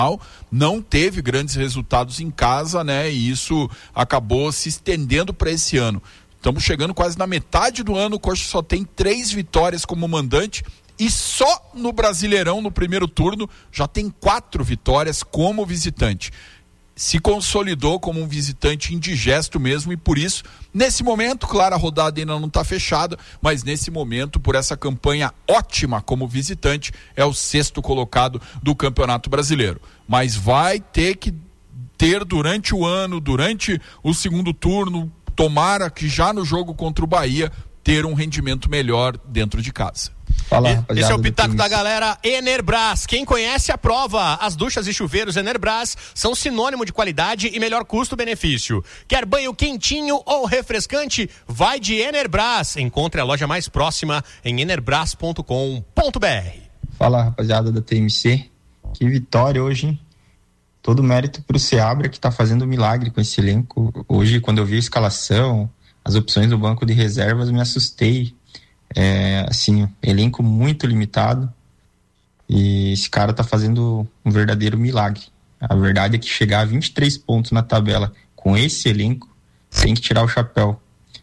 não teve grandes resultados em casa, né? E isso acabou se estendendo para esse ano. Estamos chegando quase na metade do ano, o Coxa só tem 3 vitórias como mandante e só no Brasileirão, no primeiro turno, já tem 4 vitórias como visitante. Se consolidou como um visitante indigesto mesmo e por isso, nesse momento, claro, a rodada ainda não está fechada, mas nesse momento, por essa campanha ótima como visitante, é o 6º colocado do Campeonato Brasileiro. Mas vai ter que ter durante o ano, durante o segundo turno, tomara que já no jogo contra o Bahia, ter um rendimento melhor dentro de casa. Fala, esse é o Pitaco da Galera. Enerbras, quem conhece aprova. As duchas e chuveiros Enerbras são sinônimo de qualidade e melhor custo-benefício. Quer banho quentinho ou refrescante? Vai de Enerbras. Encontre a loja mais próxima em enerbras.com.br. Fala, rapaziada da TMC. Que vitória hoje, hein? Todo mérito pro Seabra, que tá fazendo um milagre com esse elenco. Hoje, quando eu vi a escalação, as opções do banco de reservas, me assustei. Assim, elenco muito limitado e esse cara tá fazendo um verdadeiro milagre. A verdade é que chegar a 23 pontos na tabela com esse elenco, tem que tirar o chapéu.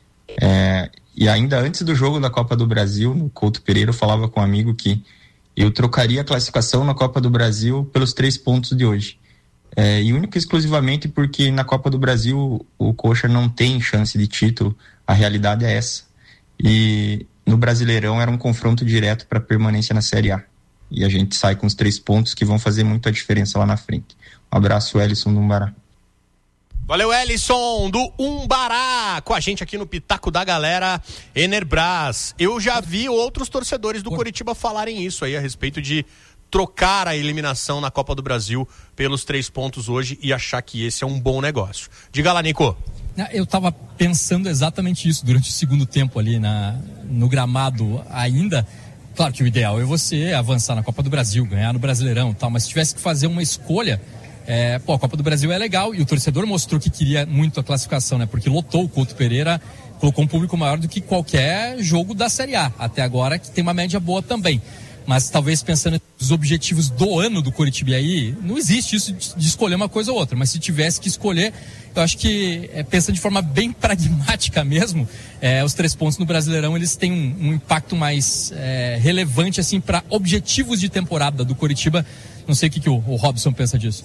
E ainda antes do jogo da Copa do Brasil, no Couto Pereira, eu falava com um amigo que eu trocaria a classificação na Copa do Brasil pelos 3 pontos de hoje. E único e exclusivamente porque na Copa do Brasil o Coxa não tem chance de título, a realidade é essa. E no Brasileirão era um confronto direto para permanência na Série A. E a gente sai com os 3 pontos que vão fazer muita diferença lá na frente. Um abraço, Ellison do Umbará. Valeu, Ellison do Umbará, com a gente aqui no Pitaco da Galera. Enerbras. Eu já vi outros torcedores do Coritiba falarem isso aí a respeito de trocar a eliminação na Copa do Brasil pelos 3 pontos hoje e achar que esse é um bom negócio. Diga lá, Nico. Eu estava pensando exatamente isso durante o segundo tempo ali no gramado ainda. Claro que o ideal é você avançar na Copa do Brasil, ganhar no Brasileirão e tal, mas se tivesse que fazer uma escolha, a Copa do Brasil é legal e o torcedor mostrou que queria muito a classificação, né? Porque lotou o Couto Pereira, colocou um público maior do que qualquer jogo da Série A, até agora, que tem uma média boa também. Mas talvez pensando nos objetivos do ano do Coritiba aí, não existe isso de escolher uma coisa ou outra, mas se tivesse que escolher, eu acho que, pensando de forma bem pragmática mesmo, os 3 pontos no Brasileirão, eles têm um impacto mais relevante assim, para objetivos de temporada do Coritiba. Não sei o que o Robson pensa disso.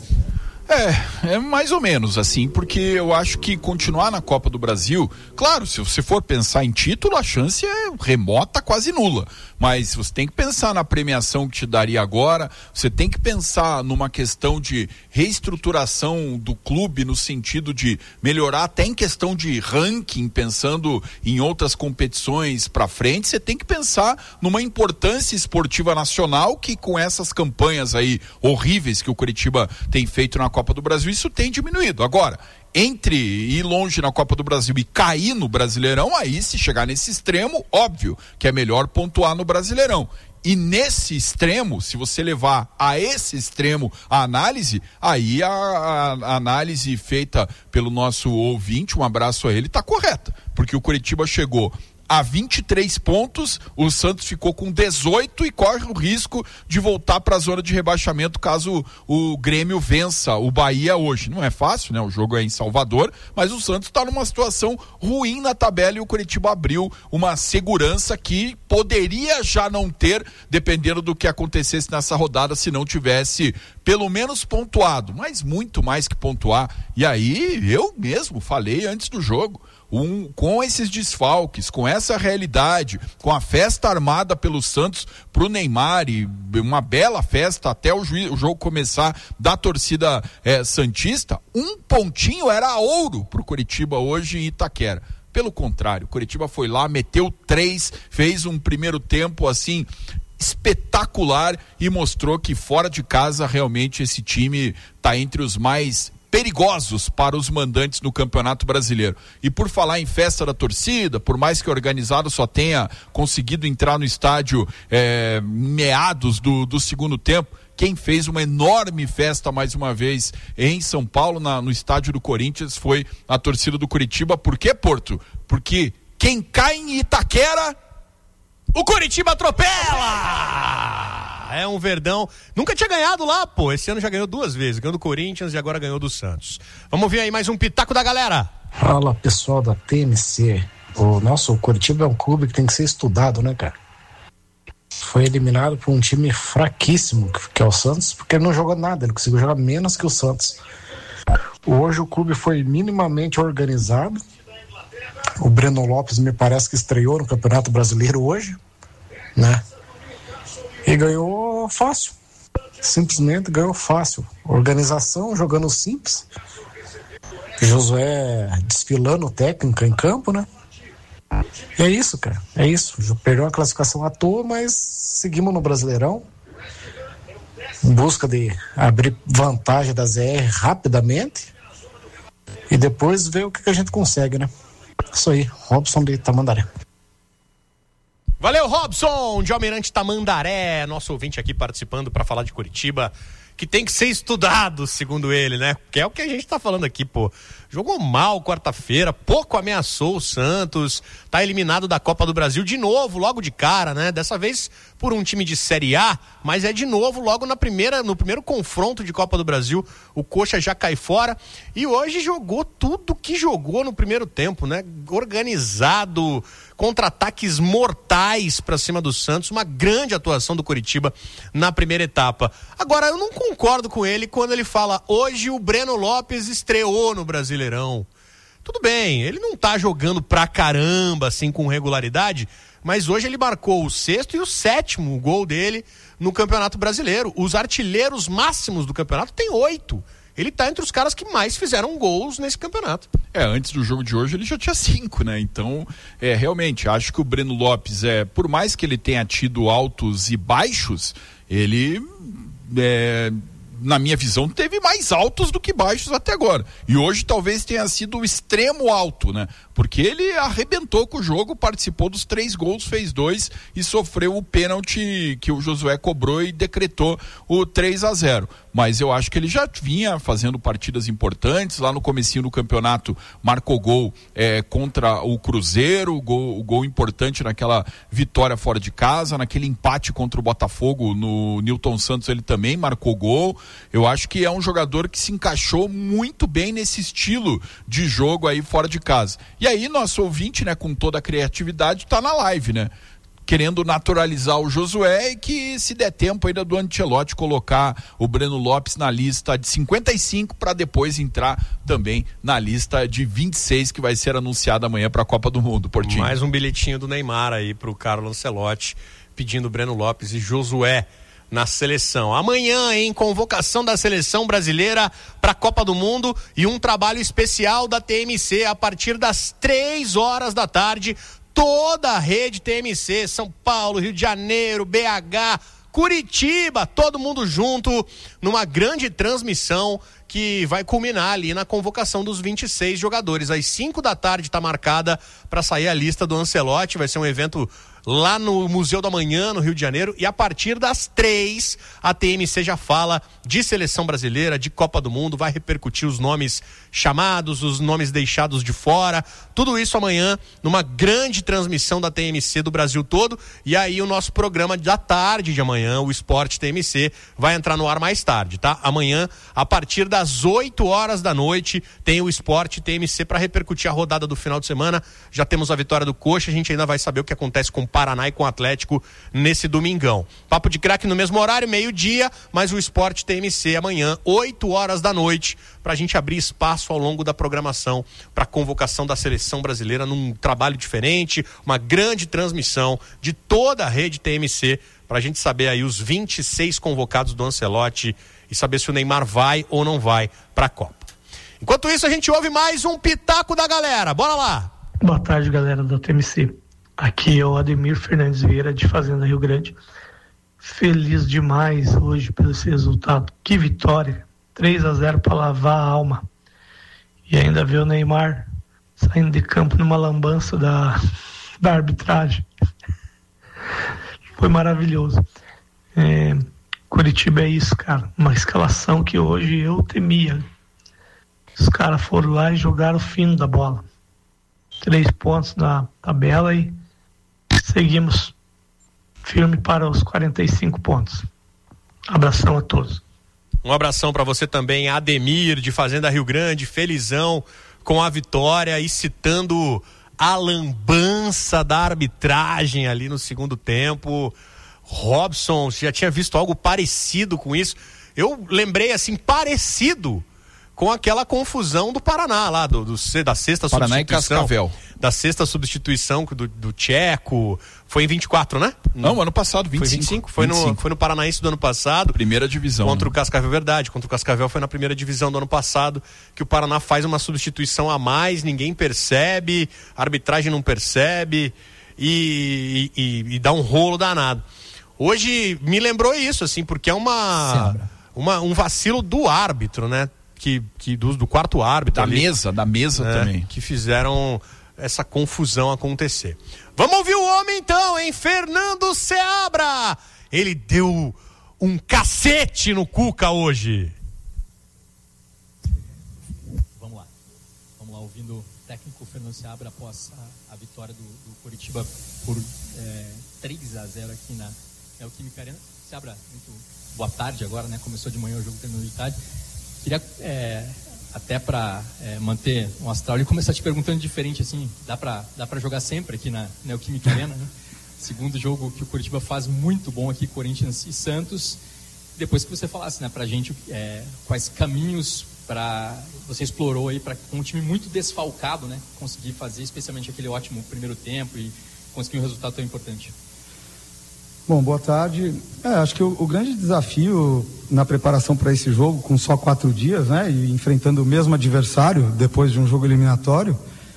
É mais ou menos assim, porque eu acho que continuar na Copa do Brasil, claro, se você for pensar em título, a chance é remota, quase nula, mas você tem que pensar na premiação que te daria agora, você tem que pensar numa questão de reestruturação do clube no sentido de melhorar até em questão de ranking, pensando em outras competições para frente, você tem que pensar numa importância esportiva nacional que com essas campanhas aí horríveis que o Coritiba tem feito na Copa do Brasil, isso tem diminuído. Agora, entre ir longe na Copa do Brasil e cair no Brasileirão, aí se chegar nesse extremo, óbvio que é melhor pontuar no Brasileirão. E nesse extremo, se você levar a esse extremo a análise, aí a análise feita pelo nosso ouvinte, um abraço a ele, está correta. Porque o Coritiba chegou a 23 pontos, o Santos ficou com 18 e corre o risco de voltar para a zona de rebaixamento caso o Grêmio vença o Bahia hoje. Não é fácil, né? O jogo é em Salvador, mas o Santos está numa situação ruim na tabela e o Coritiba abriu uma segurança que poderia já não ter, dependendo do que acontecesse nessa rodada, se não tivesse pelo menos pontuado, mas muito mais que pontuar. E aí, eu mesmo falei antes do jogo, com esses desfalques, com essa realidade, com a festa armada pelo Santos pro Neymar e uma bela festa até o jogo começar da torcida santista, um pontinho era ouro pro Coritiba hoje em Itaquera. Pelo contrário, o Coritiba foi lá, meteu 3, fez um primeiro tempo assim espetacular e mostrou que fora de casa realmente esse time tá entre os mais perigosos para os mandantes no Campeonato Brasileiro. E por falar em festa da torcida, por mais que o organizado só tenha conseguido entrar no estádio meados do segundo tempo, quem fez uma enorme festa mais uma vez em São Paulo, no estádio do Corinthians, foi a torcida do Coritiba. Por quê, Porto? Porque quem cai em Itaquera, o Coritiba atropela! É um Verdão. Nunca tinha ganhado lá, pô. Esse ano já ganhou 2 vezes. Ganhou do Corinthians e agora ganhou do Santos. Vamos ver aí mais um pitaco da galera. Fala, pessoal da TMC. O Coritiba é um clube que tem que ser estudado, né, cara? Foi eliminado por um time fraquíssimo, que é o Santos, porque ele não jogou nada. Ele conseguiu jogar menos que o Santos. Hoje o clube foi minimamente organizado. O Breno Lopes me parece que estreou no Campeonato Brasileiro hoje, né? E ganhou fácil. Simplesmente ganhou fácil. Organização, jogando simples. Josué desfilando técnica em campo, né? E é isso, cara. É isso. Perdeu a classificação à toa, mas seguimos no Brasileirão. Em busca de abrir vantagem da ZR rapidamente. E depois ver o que a gente consegue, né? Isso aí. Robson de Tamandaré. Valeu, Robson, de Almirante Tamandaré, nosso ouvinte aqui participando para falar de Coritiba, que tem que ser estudado, segundo ele, né? Que é o que a gente tá falando aqui, pô. Jogou mal quarta-feira, pouco ameaçou o Santos, tá eliminado da Copa do Brasil de novo, logo de cara, né? Dessa vez por um time de Série A, mas é de novo logo no primeiro confronto de Copa do Brasil, o Coxa já cai fora e hoje jogou tudo que jogou no primeiro tempo, né? Organizado, contra-ataques mortais pra cima do Santos, uma grande atuação do Coritiba na primeira etapa. Agora, eu não concordo com ele quando ele fala, hoje o Breno Lopes estreou no Brasileirão. Tudo bem, ele não tá jogando pra caramba, assim, com regularidade, mas hoje ele marcou o 6º e o 7º gol dele no Campeonato Brasileiro. Os artilheiros máximos do campeonato tem 8. Ele tá entre os caras que mais fizeram gols nesse campeonato. Antes do jogo de hoje ele já tinha 5, né? Então, realmente, acho que o Breno Lopes, por mais que ele tenha tido altos e baixos, ele, na minha visão, teve mais altos do que baixos até agora. E hoje talvez tenha sido o extremo alto, né? Porque ele arrebentou com o jogo, participou dos 3 gols, fez 2 e sofreu o pênalti que o Josué cobrou e decretou o 3-0. Mas eu acho que ele já vinha fazendo partidas importantes. Lá no comecinho do campeonato marcou gol contra o Cruzeiro, o gol importante naquela vitória fora de casa, naquele empate contra o Botafogo no Nilton Santos ele também marcou gol. Eu acho que é um jogador que se encaixou muito bem nesse estilo de jogo aí fora de casa. E aí nosso ouvinte, né, com toda a criatividade, tá na live, né? Querendo naturalizar o Josué e que, se der tempo ainda do Ancelotti, colocar o Breno Lopes na lista de 55 para depois entrar também na lista de 26 que vai ser anunciada amanhã para a Copa do Mundo, Portinho. Mais um bilhetinho do Neymar aí pro Carlo Ancelotti pedindo Breno Lopes e Josué na seleção. Amanhã, em convocação da seleção brasileira para a Copa do Mundo e um trabalho especial da TMC a partir das 3h da tarde. Toda a rede TMC, São Paulo, Rio de Janeiro, BH, Curitiba, todo mundo junto numa grande transmissão que vai culminar ali na convocação dos 26 jogadores. Às 5h está marcada para sair a lista do Ancelotti, vai ser um evento lá no Museu da Manhã, no Rio de Janeiro, e a partir das 3 a TMC já fala de seleção brasileira, de Copa do Mundo, vai repercutir os nomes chamados, os nomes deixados de fora, tudo isso amanhã numa grande transmissão da TMC do Brasil todo. E aí o nosso programa da tarde de amanhã, o Esporte TMC, vai entrar no ar mais tarde, tá? Amanhã, a partir das 8h da noite, tem o Esporte TMC para repercutir a rodada do final de semana. Já temos a vitória do Coxa, a gente ainda vai saber o que acontece com o Paraná e com o Atlético nesse domingão. Papo de Craque no mesmo horário, 12h, mas o Esporte TMC amanhã, 8h da noite, pra gente abrir espaço ao longo da programação pra convocação da seleção brasileira num trabalho diferente, uma grande transmissão de toda a rede TMC, pra gente saber aí os 26 convocados do Ancelotti e saber se o Neymar vai ou não vai pra Copa. Enquanto isso, a gente ouve mais um pitaco da galera. Bora lá! Boa tarde, galera da TMC. Aqui é o Ademir Fernandes Vieira, de Fazenda Rio Grande. Feliz demais hoje pelo esse resultado. Que vitória! 3-0 para lavar a alma. E ainda ver o Neymar saindo de campo numa lambança da arbitragem. Foi maravilhoso. Curitiba é isso, cara. Uma escalação que hoje eu temia. Os caras foram lá e jogaram o fino da bola. 3 pontos na tabela e seguimos firme para os 45 pontos. Abração a todos. Um abração para você também, Ademir, de Fazenda Rio Grande, felizão com a vitória e citando a lambança da arbitragem ali no segundo tempo. Robson, você já tinha visto algo parecido com isso? Eu lembrei assim, parecido com aquela confusão do Paraná lá, da sexta Paraná substituição. e Cascavel. Da sexta substituição do Tcheco. Foi em 24, né? Não, ano passado, 25. Foi 25? Foi no Paranaense do ano passado. Primeira divisão. Contra o Cascavel, verdade. Contra o Cascavel foi na primeira divisão do ano passado, que o Paraná faz uma substituição a mais, ninguém percebe, a arbitragem não percebe e dá um rolo danado. Hoje me lembrou isso, assim, porque é um vacilo do árbitro, né? Do quarto árbitro. Da mesa também. Que fizeram essa confusão acontecer. Vamos ouvir o homem então, hein? Fernando Seabra. Ele deu um cacete no Cuca hoje. Vamos lá, ouvindo o técnico Fernando Seabra após a vitória do Coritiba por 3-0 aqui na Neoquímica Arena. Seabra, muito boa tarde agora, né? Começou de manhã, o jogo terminou de tarde. Queria, até para manter um astral, e começar te perguntando diferente, assim, dá para jogar sempre aqui na Neoquímica Arena, né? Segundo jogo que o Coritiba faz muito bom aqui, Corinthians e Santos. Depois que você falasse, né, pra gente quais caminhos você explorou aí para com um time muito desfalcado, né, conseguir fazer especialmente aquele ótimo primeiro tempo e conseguir um resultado tão importante. Bom, boa tarde. Acho que o grande desafio na preparação para esse jogo, com só 4 dias, né, e enfrentando o mesmo adversário depois de um jogo eliminatório,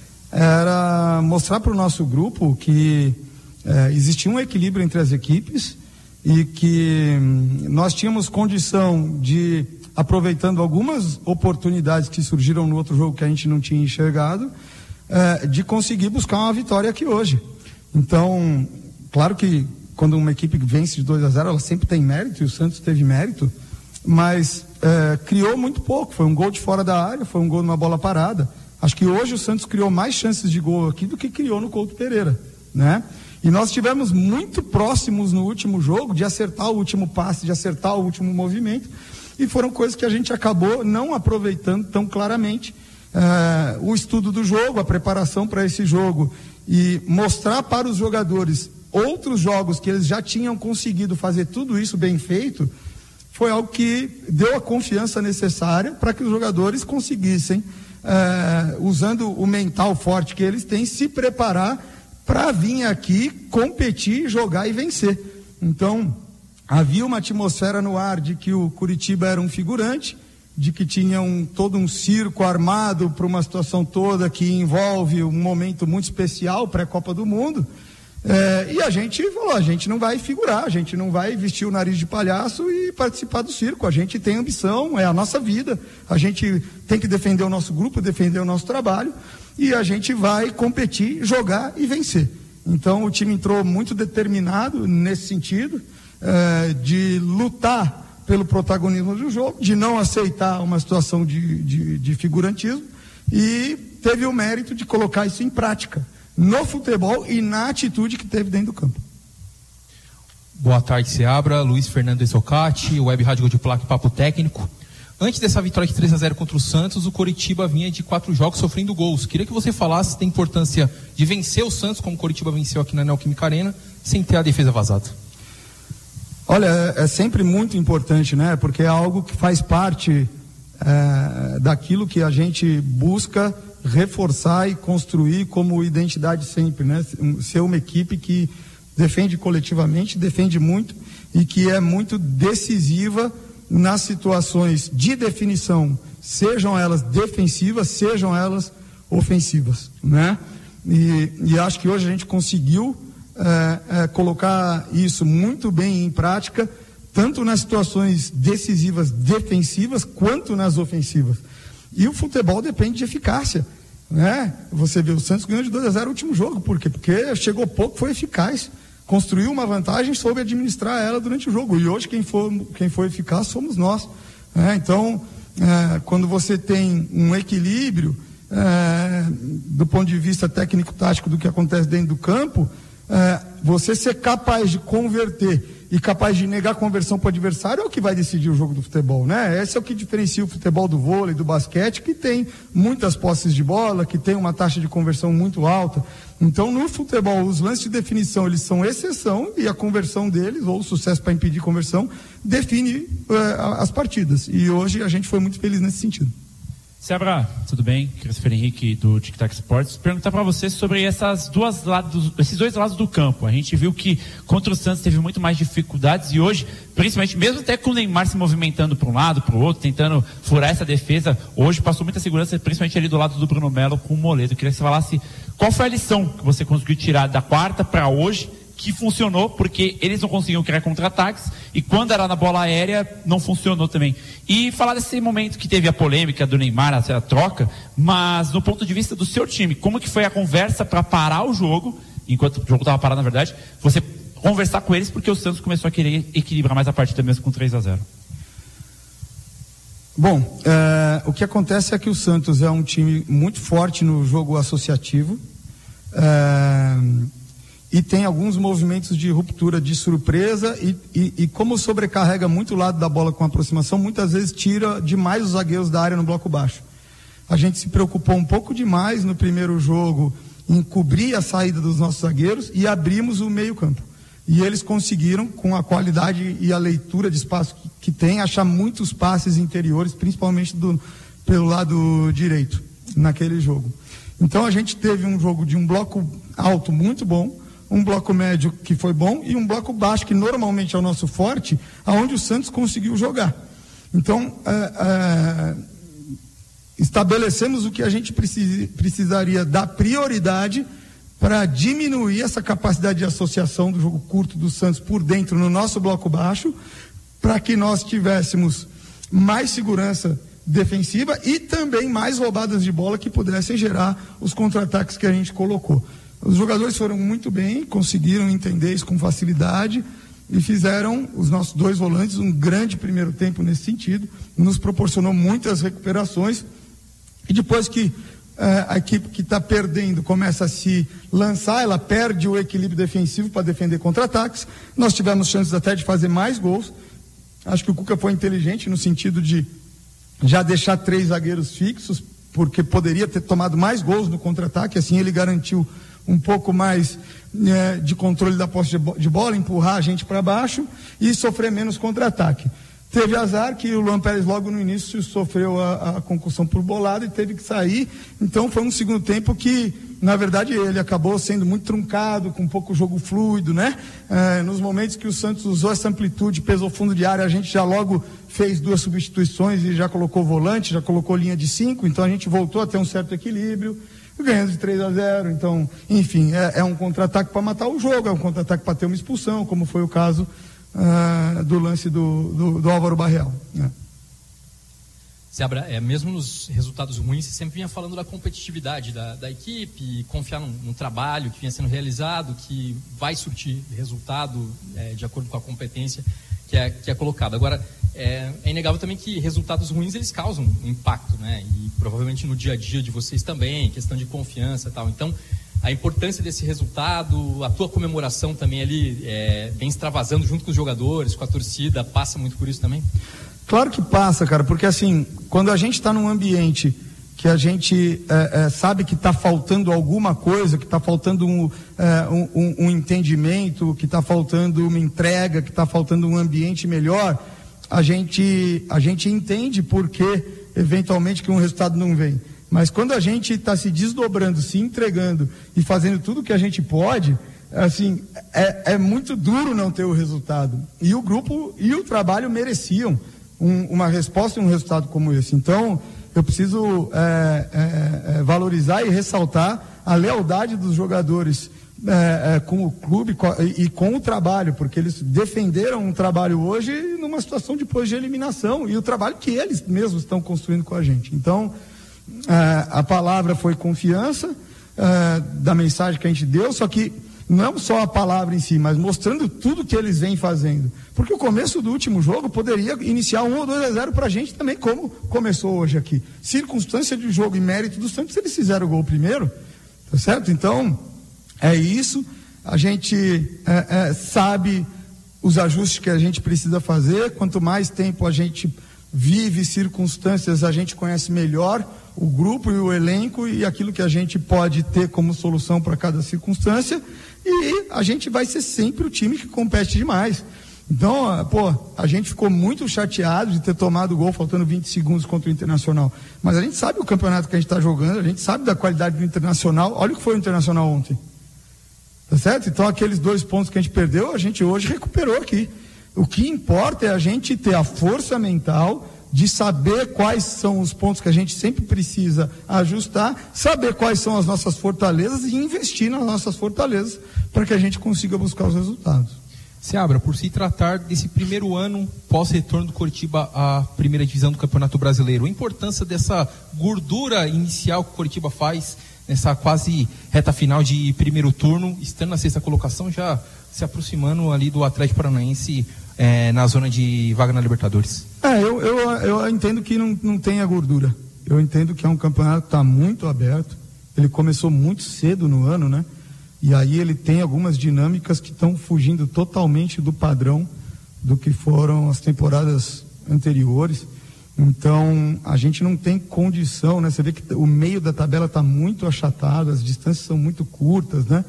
era mostrar para o nosso grupo que existia um equilíbrio entre as equipes e que nós tínhamos condição de, aproveitando algumas oportunidades que surgiram no outro jogo que a gente não tinha enxergado, de conseguir buscar uma vitória aqui hoje. Então, claro que quando uma equipe vence de 2-0, ela sempre tem mérito, e o Santos teve mérito, mas criou muito pouco. Foi um gol de fora da área, foi um gol numa bola parada. Acho que hoje o Santos criou mais chances de gol aqui do que criou no Couto Pereira, né? E nós estivemos muito próximos no último jogo de acertar o último passe, de acertar o último movimento, e foram coisas que a gente acabou não aproveitando tão claramente. O estudo do jogo, a preparação para esse jogo e mostrar para os jogadores outros jogos que eles já tinham conseguido fazer tudo isso bem feito, foi algo que deu a confiança necessária para que os jogadores conseguissem, usando o mental forte que eles têm, se preparar para vir aqui, competir, jogar e vencer. Então, havia uma atmosfera no ar de que o Coritiba era um figurante, de que tinha todo um circo armado para uma situação toda que envolve um momento muito especial, pré-Copa do Mundo. E a gente falou, a gente não vai figurar, a gente não vai vestir o nariz de palhaço e participar do circo. A gente tem ambição, é a nossa vida, a gente tem que defender o nosso grupo, defender o nosso trabalho, e a gente vai competir, jogar e vencer. Então o time entrou muito determinado nesse sentido, de lutar pelo protagonismo do jogo, de não aceitar uma situação de figurantismo, e teve o mérito de colocar isso em prática no futebol e na atitude que teve dentro do campo. Boa tarde, Seabra, Luiz Fernando Esocati, Web Rádio Gol de Placa e Papo Técnico. Antes dessa vitória de 3-0 contra o Santos, o Coritiba vinha de 4 jogos sofrendo gols. Queria que você falasse da importância de vencer o Santos, como o Coritiba venceu aqui na Neoquímica Arena, sem ter a defesa vazada. Olha, é sempre muito importante, né? Porque é algo que faz parte daquilo que a gente busca reforçar e construir como identidade sempre, né? Ser uma equipe que defende coletivamente, defende muito e que é muito decisiva nas situações de definição, sejam elas defensivas, sejam elas ofensivas, né? E acho que hoje a gente conseguiu colocar isso muito bem em prática, tanto nas situações decisivas defensivas quanto nas ofensivas. E o futebol depende de eficácia, né? Você vê, o Santos ganhou de 2-0 o último jogo. Por quê? Porque chegou pouco, foi eficaz, construiu uma vantagem, soube administrar ela durante o jogo. E hoje quem foi eficaz somos nós, né? Então, quando você tem um equilíbrio do ponto de vista técnico-tático do que acontece dentro do campo, você ser capaz de converter e capaz de negar conversão para o adversário é o que vai decidir o jogo do futebol, né? Esse é o que diferencia o futebol do vôlei, do basquete, que tem muitas posses de bola, que tem uma taxa de conversão muito alta. Então, no futebol, os lances de definição, eles são exceção, e a conversão deles, ou o sucesso para impedir conversão, define as partidas. E hoje a gente foi muito feliz nesse sentido. Seabra, tudo bem? Christopher Henrique do Tic Tac Sports. Perguntar para você sobre esses dois lados do campo. A gente viu que contra o Santos teve muito mais dificuldades e hoje, principalmente, mesmo até com o Neymar se movimentando para um lado, para o outro, tentando furar essa defesa, hoje passou muita segurança, principalmente ali do lado do Bruno Melo com o Moledo. Eu queria que você falasse qual foi a lição que você conseguiu tirar da quarta para hoje, que funcionou, porque eles não conseguiam criar contra-ataques, e quando era na bola aérea, não funcionou também. E falar desse momento que teve a polêmica do Neymar, a troca, mas no ponto de vista do seu time, como que foi a conversa para parar o jogo, enquanto o jogo estava parado, na verdade, você conversar com eles, porque o Santos começou a querer equilibrar mais a partida mesmo com 3-0. Bom, o que acontece é que o Santos é um time muito forte no jogo associativo, e tem alguns movimentos de ruptura, de surpresa, e como sobrecarrega muito o lado da bola com aproximação, muitas vezes tira demais os zagueiros da área no bloco baixo. A gente se preocupou um pouco demais no primeiro jogo em cobrir a saída dos nossos zagueiros e abrimos o meio campo. E eles conseguiram, com a qualidade e a leitura de espaço que tem, achar muitos passes interiores, principalmente pelo lado direito, naquele jogo. Então a gente teve um jogo de um bloco alto muito bom, um bloco médio que foi bom e um bloco baixo que normalmente é o nosso forte, aonde o Santos conseguiu jogar. Então estabelecemos o que a gente precisaria dar prioridade para diminuir essa capacidade de associação do jogo curto do Santos por dentro no nosso bloco baixo, para que nós tivéssemos mais segurança defensiva e também mais roubadas de bola que pudessem gerar os contra-ataques que a gente colocou. Os jogadores foram muito bem, conseguiram entender isso com facilidade e fizeram, os nossos dois volantes, um grande primeiro tempo nesse sentido, nos proporcionou muitas recuperações, e depois que a equipe que está perdendo começa a se lançar, ela perde o equilíbrio defensivo para defender contra-ataques. Nós tivemos chances até de fazer mais gols. Acho que o Cuca foi inteligente no sentido de já deixar 3 zagueiros fixos, porque poderia ter tomado mais gols no contra-ataque, assim ele garantiu um pouco mais de controle da posse de bola, empurrar a gente para baixo e sofrer menos contra-ataque. Teve azar que o Luan Pérez logo no início sofreu a concussão por bolado e teve que sair, então foi um segundo tempo que, na verdade, ele acabou sendo muito truncado, com pouco jogo fluido, né? Nos momentos que o Santos usou essa amplitude, pesou fundo de área, a gente já logo fez 2 substituições e já colocou volante, já colocou linha de 5, então a gente voltou a ter um certo equilíbrio, ganhando de 3-0, então, enfim, é um contra-ataque para matar o jogo, é um contra-ataque para ter uma expulsão, como foi o caso do lance do Álvaro Barreal, né? Seabra, mesmo nos resultados ruins, você sempre vinha falando da competitividade da equipe, confiar num trabalho que vinha sendo realizado, que vai surtir resultado de acordo com a competência que é colocada. Agora, é inegável também que resultados ruins eles causam um impacto, né? E provavelmente no dia a dia de vocês também, questão de confiança e tal. Então, a importância desse resultado, a tua comemoração também ali, bem extravasando junto com os jogadores, com a torcida, passa muito por isso também? Claro que passa, cara, porque assim, quando a gente está num ambiente que a gente sabe que está faltando alguma coisa, que está faltando um entendimento, que está faltando uma entrega, que está faltando um ambiente melhor, a gente entende por que eventualmente que um resultado não vem. Mas quando a gente está se desdobrando, se entregando e fazendo tudo o que a gente pode, assim, é muito duro não ter o resultado. E o grupo e o trabalho mereciam uma resposta e um resultado como esse. Então, eu preciso valorizar e ressaltar a lealdade dos jogadores com o clube e com o trabalho, porque eles defenderam um trabalho hoje numa situação depois de eliminação, e o trabalho que eles mesmos estão construindo com a gente. Então, a palavra foi confiança da mensagem que a gente deu, só que não só a palavra em si, mas mostrando tudo que eles vêm fazendo. Porque o começo do último jogo poderia iniciar 1 ou 2-0 pra gente também, como começou hoje aqui. Circunstância de jogo e mérito do Santos, eles fizeram o gol primeiro, tá certo? Então, é isso. A gente sabe os ajustes que a gente precisa fazer. Quanto mais tempo a gente vive circunstâncias, a gente conhece melhor o grupo e o elenco e aquilo que a gente pode ter como solução para cada circunstância, e a gente vai ser sempre o time que compete demais. Então, a gente ficou muito chateado de ter tomado o gol faltando 20 segundos contra o Internacional, mas a gente sabe o campeonato que a gente está jogando, a gente sabe da qualidade do Internacional. Olha o que foi o Internacional ontem, tá certo? Então aqueles 2 pontos que a gente perdeu, a gente hoje recuperou aqui. O que importa é a gente ter a força mental de saber quais são os pontos que a gente sempre precisa ajustar, saber quais são as nossas fortalezas e investir nas nossas fortalezas para que a gente consiga buscar os resultados. Seabra, por se tratar desse primeiro ano pós-retorno do Coritiba à primeira divisão do Campeonato Brasileiro, a importância dessa gordura inicial que o Coritiba faz nessa quase reta final de primeiro turno, estando na 6ª colocação, já se aproximando ali do Atlético Paranaense na zona de vaga na Libertadores. Eu entendo que não tenha gordura. Eu entendo que é um campeonato que está muito aberto. Ele começou muito cedo no ano, né? E aí ele tem algumas dinâmicas que estão fugindo totalmente do padrão do que foram as temporadas anteriores. Então, a gente não tem condição, né? Você vê que o meio da tabela está muito achatado, as distâncias são muito curtas, né?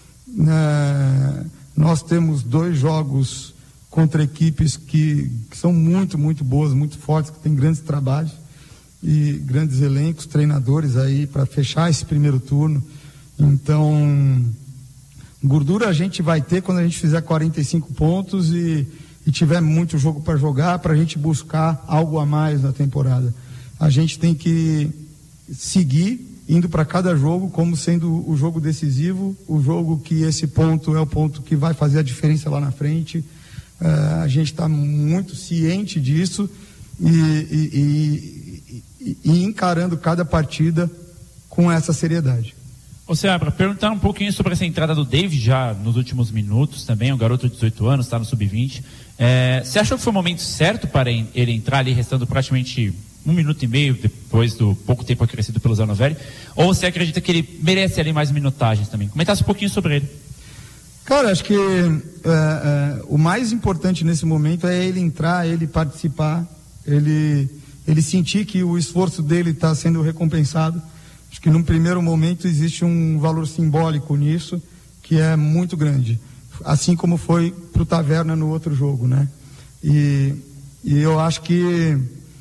Nós temos 2 jogos contra equipes que são muito, muito boas, muito fortes, que têm grandes trabalhos e grandes elencos, treinadores aí para fechar esse primeiro turno. Então, gordura a gente vai ter quando a gente fizer 45 pontos e tiver muito jogo para jogar, para a gente buscar algo a mais na temporada. A gente tem que seguir indo para cada jogo como sendo o jogo decisivo, o jogo que esse ponto é o ponto que vai fazer a diferença lá na frente. A gente está muito ciente disso e encarando cada partida com essa seriedade. Seabra, perguntar um pouquinho sobre essa entrada do David já nos últimos minutos também, um garoto de 18 anos, está no sub-20. Você achou que foi o momento certo para ele entrar ali, restando praticamente 1 minuto e meio depois do pouco tempo acrescido pelo Zanovelli? Ou você acredita que ele merece ali mais minutagens também? Comentasse um pouquinho sobre ele. Cara, acho que o mais importante nesse momento é ele entrar, ele participar, ele sentir que o esforço dele está sendo recompensado. Acho que num primeiro momento existe um valor simbólico nisso, que é muito grande. Assim como foi para o Taverna no outro jogo, né? E eu acho que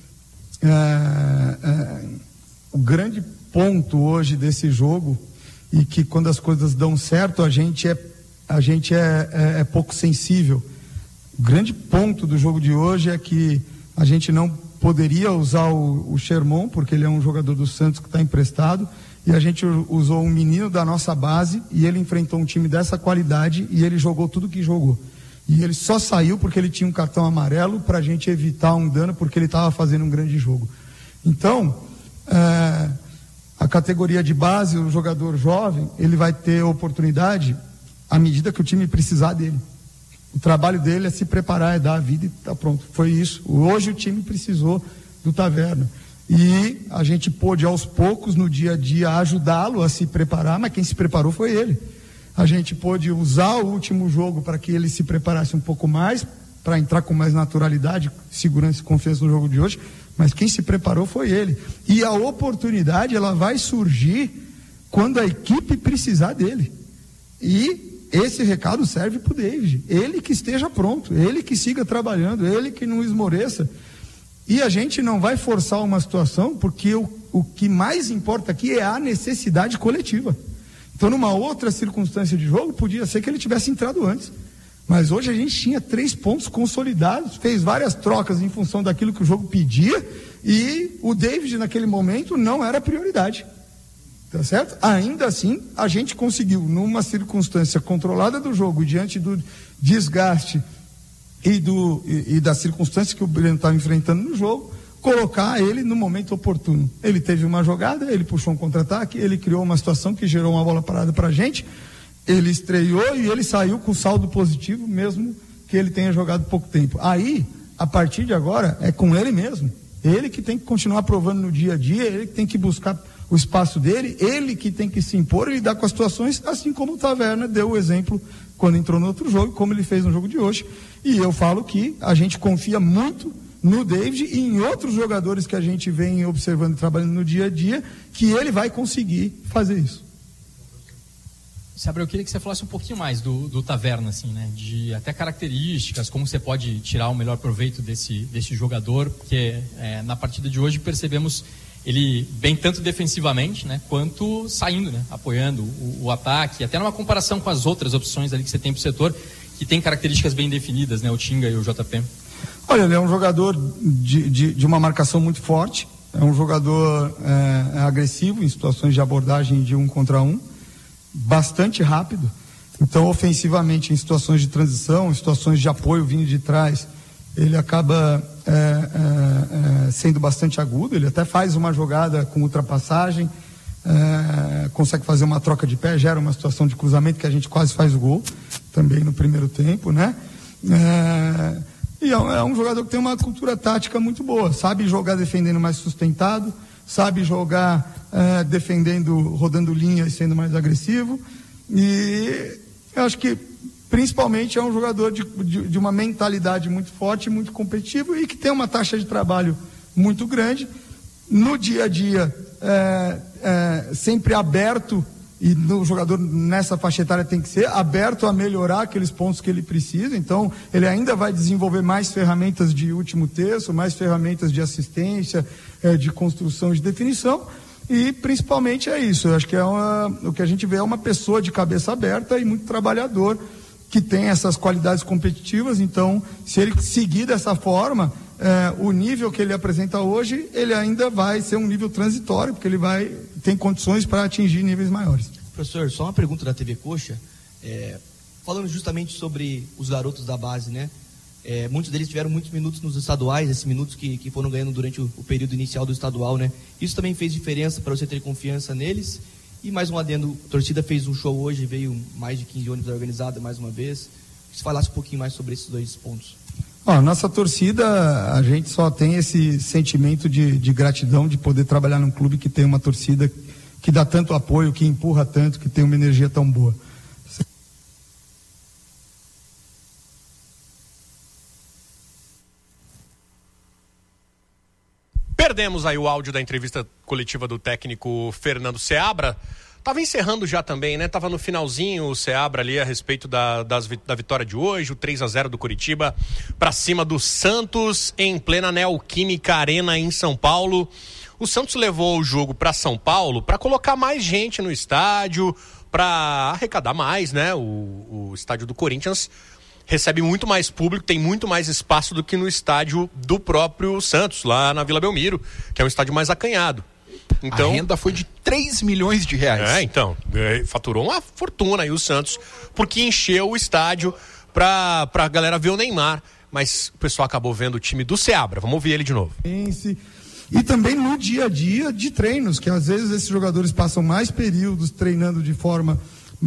o grande ponto hoje desse jogo, e que quando as coisas dão certo, a gente é pouco sensível. O grande ponto do jogo de hoje é que a gente não poderia usar o Sherman, porque ele é um jogador do Santos que está emprestado, e a gente usou um menino da nossa base, e ele enfrentou um time dessa qualidade, e ele jogou tudo que jogou. E ele só saiu porque ele tinha um cartão amarelo para a gente evitar um dano, porque ele estava fazendo um grande jogo. Então, a categoria de base, o jogador jovem, ele vai ter oportunidade à medida que o time precisar dele. O trabalho dele é se preparar, é dar a vida e tá pronto. Foi isso. Hoje o time precisou do Taverna. E a gente pôde, aos poucos, no dia a dia, ajudá-lo a se preparar, mas quem se preparou foi ele. A gente pôde usar o último jogo para que ele se preparasse um pouco mais, para entrar com mais naturalidade, segurança e confiança no jogo de hoje, mas quem se preparou foi ele. E a oportunidade, ela vai surgir quando a equipe precisar dele. E esse recado serve para o David, ele que esteja pronto, ele que siga trabalhando, ele que não esmoreça. E a gente não vai forçar uma situação, porque o que mais importa aqui é a necessidade coletiva. Então, numa outra circunstância de jogo, podia ser que ele tivesse entrado antes. Mas hoje a gente tinha 3 pontos consolidados, fez várias trocas em função daquilo que o jogo pedia, e o David, naquele momento, não era prioridade. Tá certo? Ainda assim, a gente conseguiu, numa circunstância controlada do jogo, diante do desgaste e da circunstância que o Breno estava enfrentando no jogo, colocar ele no momento oportuno. Ele teve uma jogada, ele puxou um contra-ataque, ele criou uma situação que gerou uma bola parada para a gente, ele estreou e ele saiu com saldo positivo, mesmo que ele tenha jogado pouco tempo. Aí, a partir de agora, é com ele mesmo. Ele que tem que continuar provando no dia a dia, ele que tem que buscar o espaço dele, ele que tem que se impor e lidar com as situações, assim como o Taverna deu o exemplo quando entrou no outro jogo, como ele fez no jogo de hoje. E eu falo que a gente confia muito no David e em outros jogadores que a gente vem observando e trabalhando no dia a dia, que ele vai conseguir fazer isso. Sabe, eu queria que você falasse um pouquinho mais do Taverna, assim, né? De até características, como você pode tirar o melhor proveito desse jogador, porque na partida de hoje percebemos ele bem tanto defensivamente, né? Quanto saindo, né? Apoiando o ataque, até numa comparação com as outras opções ali que você tem pro setor, que tem características bem definidas, né? O Tinga e o JP. Olha, ele é um jogador de uma marcação muito forte, é um jogador agressivo em situações de abordagem de 1 contra 1, bastante rápido. Então, ofensivamente, em situações de transição, em situações de apoio vindo de trás, ele acaba sendo bastante agudo. Ele até faz uma jogada com ultrapassagem, consegue fazer uma troca de pé, gera uma situação de cruzamento que a gente quase faz o gol também no primeiro tempo, né? E é um jogador que tem uma cultura tática muito boa, sabe jogar defendendo mais sustentado, sabe jogar defendendo, rodando linha e sendo mais agressivo. E eu acho que principalmente é um jogador de uma mentalidade muito forte, muito competitivo e que tem uma taxa de trabalho muito grande. No dia a dia, sempre aberto, e o jogador nessa faixa etária tem que ser aberto a melhorar aqueles pontos que ele precisa. Então ele ainda vai desenvolver mais ferramentas de último terço, mais ferramentas de assistência, de construção, de definição, e principalmente é isso. Eu acho que o que a gente vê é uma pessoa de cabeça aberta e muito trabalhador, que tem essas qualidades competitivas. Então, se ele seguir dessa forma, o nível que ele apresenta hoje, ele ainda vai ser um nível transitório, porque ele tem condições para atingir níveis maiores. Professor, só uma pergunta da TV Coxa, falando justamente sobre os garotos da base, né? Muitos deles tiveram muitos minutos nos estaduais, esses minutos que foram ganhando durante o período inicial do estadual, né? Isso também fez diferença para você ter confiança neles? E mais um adendo, a torcida fez um show hoje, veio mais de 15 ônibus organizados mais uma vez. Se falasse um pouquinho mais sobre esses dois pontos. Nossa torcida, a gente só tem esse sentimento de gratidão de poder trabalhar num clube que tem uma torcida que dá tanto apoio, que empurra tanto, que tem uma energia tão boa. Perdemos aí o áudio da entrevista coletiva do técnico Fernando Seabra. Tava encerrando já também, né? Tava no finalzinho o Seabra ali a respeito da vitória de hoje, o 3-0 do Coritiba para cima do Santos em plena Neoquímica Arena em São Paulo. O Santos levou o jogo para São Paulo para colocar mais gente no estádio, para arrecadar mais, né? O estádio do Corinthians recebe muito mais público, tem muito mais espaço do que no estádio do próprio Santos, lá na Vila Belmiro, que é um estádio mais acanhado. Então, a renda foi de 3 milhões de reais. Então, faturou uma fortuna aí o Santos, porque encheu o estádio pra galera ver o Neymar, mas o pessoal acabou vendo o time do Seabra. Vamos ouvir ele de novo. E também no dia a dia de treinos, que às vezes esses jogadores passam mais períodos treinando de forma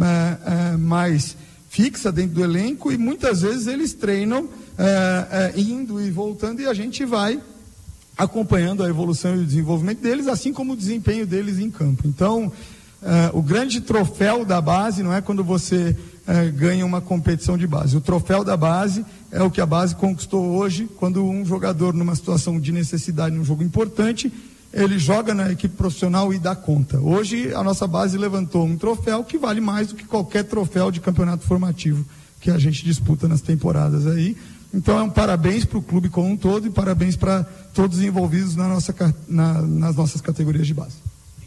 mais fixa dentro do elenco, e muitas vezes eles treinam indo e voltando, e a gente vai acompanhando a evolução e o desenvolvimento deles, assim como o desempenho deles em campo. Então, o grande troféu da base não é quando você ganha uma competição de base. O troféu da base é o que a base conquistou hoje, quando um jogador numa situação de necessidade, num jogo importante, ele joga na equipe profissional e dá conta. Hoje a nossa base levantou um troféu que vale mais do que qualquer troféu de campeonato formativo que a gente disputa nas temporadas aí. Então é um parabéns para o clube como um todo e parabéns para todos os envolvidos nas nossas categorias de base.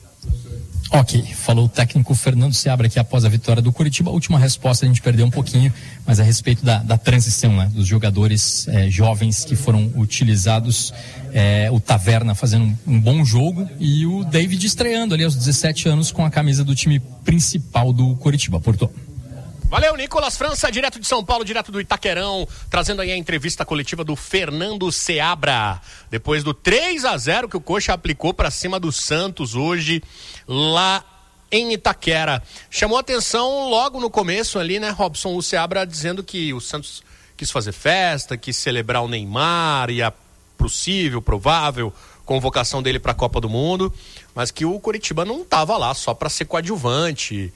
Ok, falou o técnico Fernando Seabra aqui após a vitória do Coritiba. A última resposta a gente perdeu um pouquinho, mas a respeito da transição, né, dos jogadores jovens que foram utilizados, o Taverna fazendo um bom jogo e o David estreando ali aos 17 anos com a camisa do time principal do Coritiba. Porto. Valeu, Nicolas França, direto de São Paulo, direto do Itaquerão, trazendo aí a entrevista coletiva do Fernando Seabra. Depois do 3-0 que o Coxa aplicou para cima do Santos hoje, lá em Itaquera. Chamou atenção logo no começo ali, né, Robson, o Seabra dizendo que o Santos quis fazer festa, quis celebrar o Neymar e a possível, provável convocação dele para a Copa do Mundo, mas que o Coritiba não estava lá só para ser coadjuvante,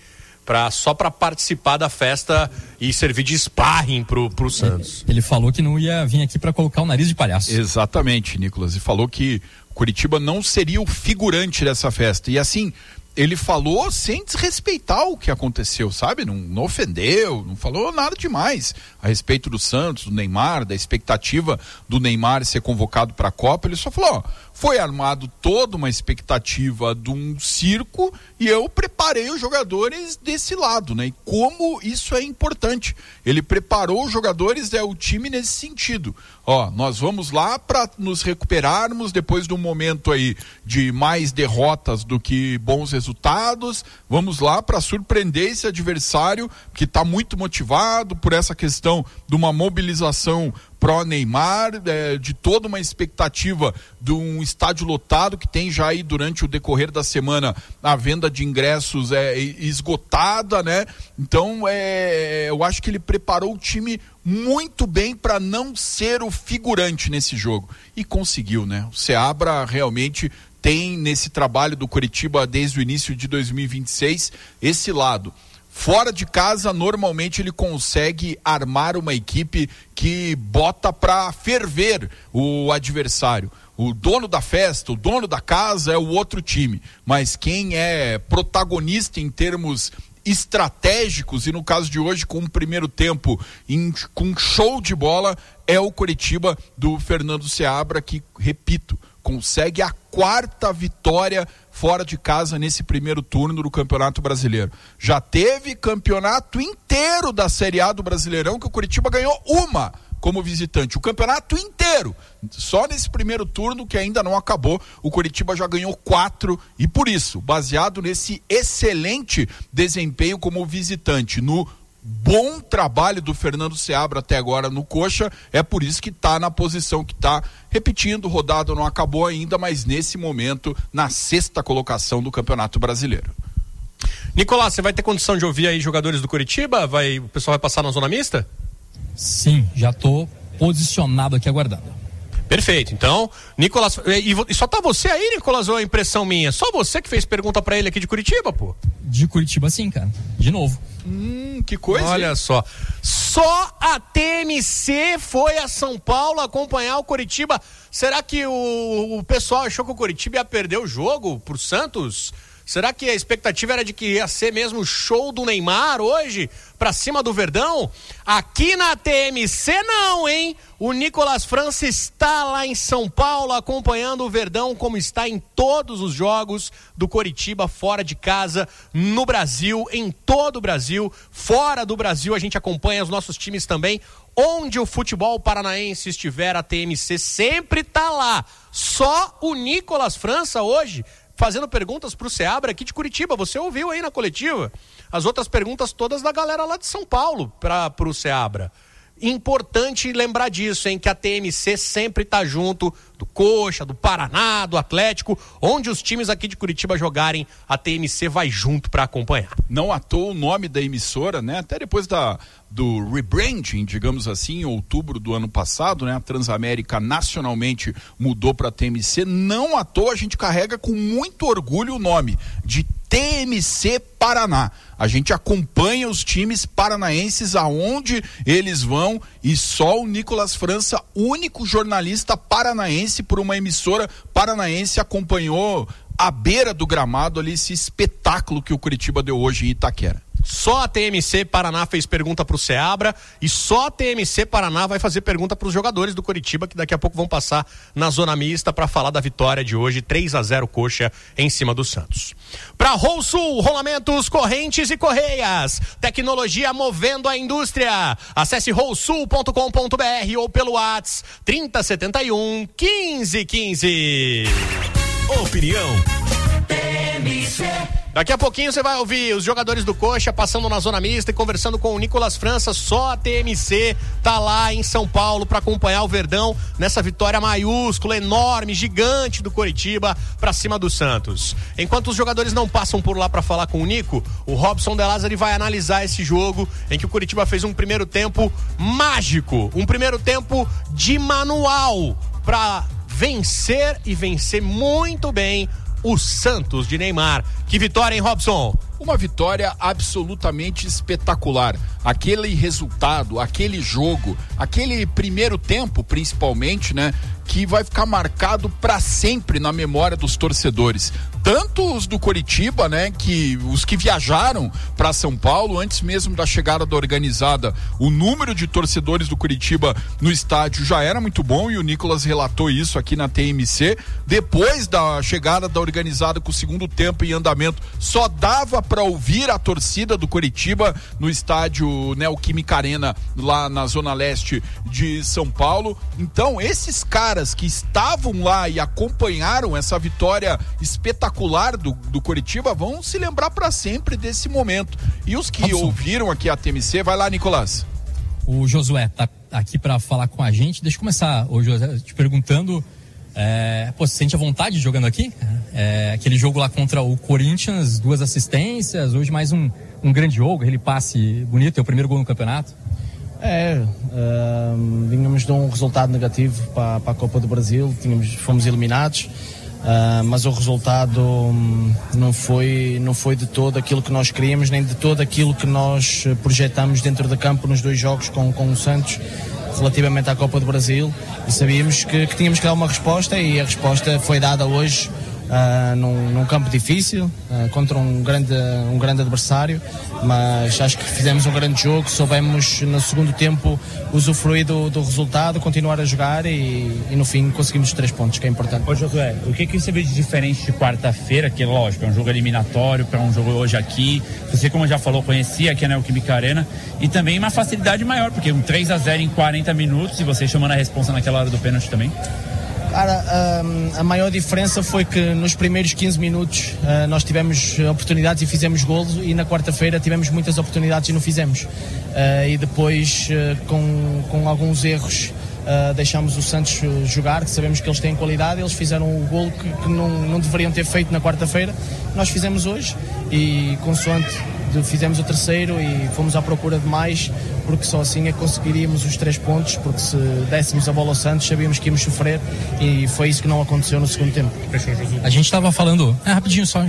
só para participar da festa e servir de sparring pro Santos. Ele falou que não ia vir aqui para colocar o nariz de palhaço. Exatamente, Nicolas, e falou que o Coritiba não seria o figurante dessa festa, e assim, ele falou sem desrespeitar o que aconteceu, sabe? Não ofendeu, não falou nada demais a respeito do Santos, do Neymar, da expectativa do Neymar ser convocado para a Copa. Ele só falou, foi armado toda uma expectativa de um circo e eu preparei os jogadores desse lado, né? E como isso é importante. Ele preparou os jogadores, o time nesse sentido. Nós vamos lá para nos recuperarmos depois de um momento aí de mais derrotas do que bons resultados. Vamos lá para surpreender esse adversário que está muito motivado por essa questão de uma mobilização pró-Neymar, de toda uma expectativa de um estádio lotado que tem já aí durante o decorrer da semana a venda de ingressos esgotada, né? Então eu acho que ele preparou o time muito bem para não ser o figurante nesse jogo e conseguiu, né? O Seabra realmente tem nesse trabalho do Coritiba desde o início de 2026 esse lado. Fora de casa, normalmente ele consegue armar uma equipe que bota para ferver o adversário. O dono da festa, o dono da casa é o outro time, mas quem é protagonista em termos estratégicos, e no caso de hoje com o primeiro tempo com show de bola, é o Coritiba do Fernando Seabra, que, repito, consegue a 4ª vitória fora de casa nesse primeiro turno do Campeonato Brasileiro. Já teve campeonato inteiro da Série A do Brasileirão que o Coritiba ganhou uma como visitante. O campeonato inteiro. Só nesse primeiro turno, que ainda não acabou, o Coritiba já ganhou 4 e por isso, baseado nesse excelente desempenho como visitante, no bom trabalho do Fernando Seabra até agora no Coxa, é por isso que está na posição que está. Repetindo, rodada não acabou ainda, mas nesse momento, na 6ª colocação do Campeonato Brasileiro. Nicolás, você vai ter condição de ouvir aí jogadores do Coritiba? O pessoal vai passar na zona mista? Sim, já estou posicionado aqui aguardando. Perfeito, então, Nicolás, e só tá você aí, Nicolás, ou é impressão minha? Só você que fez pergunta pra ele aqui de Curitiba, pô? De Curitiba sim, cara, de novo. Que coisa. Olha só a TMC foi a São Paulo acompanhar o Coritiba. Será que o pessoal achou que o Coritiba ia perder o jogo pro Santos? Será que a expectativa era de que ia ser mesmo o show do Neymar hoje, pra cima do Verdão? Aqui na TMC não, hein? O Nicolas França está lá em São Paulo acompanhando o Verdão, como está em todos os jogos do Coritiba, fora de casa, no Brasil, em todo o Brasil. Fora do Brasil a gente acompanha os nossos times também. Onde o futebol paranaense estiver, a TMC sempre tá lá. Só o Nicolas França hoje fazendo perguntas pro Seabra aqui de Curitiba. Você ouviu aí na coletiva as outras perguntas todas da galera lá de São Paulo pro Seabra. Importante lembrar disso, hein? Que a TMC sempre tá junto do Coxa, do Paraná, do Atlético, onde os times aqui de Curitiba jogarem, a TMC vai junto para acompanhar. Não à toa o nome da emissora, né? Até depois do rebranding, digamos assim, em outubro do ano passado, né? A Transamérica nacionalmente mudou para a TMC. Não à toa a gente carrega com muito orgulho o nome de TMC Paraná. A gente acompanha os times paranaenses aonde eles vão e só o Nicolas França, único jornalista paranaense por uma emissora paranaense, acompanhou à beira do gramado ali esse espetáculo que o Coritiba deu hoje em Itaquera. Só a TMC Paraná fez pergunta pro Seabra e só a TMC Paraná vai fazer pergunta pros jogadores do Coritiba, que daqui a pouco vão passar na zona mista para falar da vitória de hoje, 3-0 Coxa em cima do Santos. Pra Rolsul, rolamentos, correntes e correias, tecnologia movendo a indústria. Acesse rolsul.com.br ou pelo WhatsApp 3071 1515. Opinião TMC. Daqui a pouquinho você vai ouvir os jogadores do Coxa passando na zona mista e conversando com o Nicolas França. Só a TMC tá lá em São Paulo para acompanhar o Verdão nessa vitória maiúscula, enorme, gigante do Coritiba para cima do Santos. Enquanto os jogadores não passam por lá para falar com o Nico, o Robson De Lázari vai analisar esse jogo em que o Coritiba fez um primeiro tempo mágico, um primeiro tempo de manual para vencer e vencer muito bem o Santos de Neymar. Que vitória, hein, Robson? Uma vitória absolutamente espetacular. Aquele resultado, aquele jogo, aquele primeiro tempo, principalmente, né? Que vai ficar marcado para sempre na memória dos torcedores. Tanto os do Coritiba, né? Os que viajaram para São Paulo antes mesmo da chegada da organizada. O número de torcedores do Coritiba no estádio já era muito bom e o Nicolas relatou isso aqui na TMC. Depois da chegada da organizada com o segundo tempo em andamento, só dava para ouvir a torcida do Coritiba no estádio Neoquímica Arena, lá na zona leste de São Paulo. Então, esses caras que estavam lá e acompanharam essa vitória espetacular do Coritiba vão se lembrar para sempre desse momento. E os que ouviram aqui a TMC, vai lá, Nicolas. O Josué tá aqui para falar com a gente. Deixa eu começar, Josué, te perguntando, você sente a vontade jogando aqui? Aquele jogo lá contra o Corinthians, 2 assistências, hoje mais um grande jogo, ele passe bonito, é o primeiro gol no campeonato. Vínhamos de um resultado negativo para a Copa do Brasil, fomos eliminados, mas o resultado não foi de todo aquilo que nós queríamos, nem de todo aquilo que nós projetamos dentro de campo nos 2 jogos com o Santos relativamente à Copa do Brasil, e sabíamos que tínhamos que dar uma resposta, e a resposta foi dada hoje num campo difícil, contra um grande adversário, mas acho que fizemos um grande jogo, soubemos no segundo tempo usufruir do resultado, continuar a jogar e no fim conseguimos os 3 pontos, que é importante. Ô Josué, o que você vê de diferente de quarta-feira, que lógico, é um jogo eliminatório, para um jogo hoje aqui, você, como já falou, conhecia aqui a Neoquímica Arena, e também uma facilidade maior, porque um 3-0 em 40 minutos, e você chamando a responsa naquela hora do pênalti também? Cara, a maior diferença foi que nos primeiros 15 minutos nós tivemos oportunidades e fizemos golos, e na quarta-feira tivemos muitas oportunidades e não fizemos. E depois, com alguns erros, deixámos o Santos jogar, que sabemos que eles têm qualidade. Eles fizeram o golo que não deveriam ter feito na quarta-feira, nós fizemos hoje, e consoante fizemos o terceiro e fomos à procura de mais, porque só assim é que conseguiríamos os 3 pontos, porque se dessemos a bola ao Santos sabíamos que íamos sofrer, e foi isso que não aconteceu no segundo tempo. A gente estava falando, rapidinho só,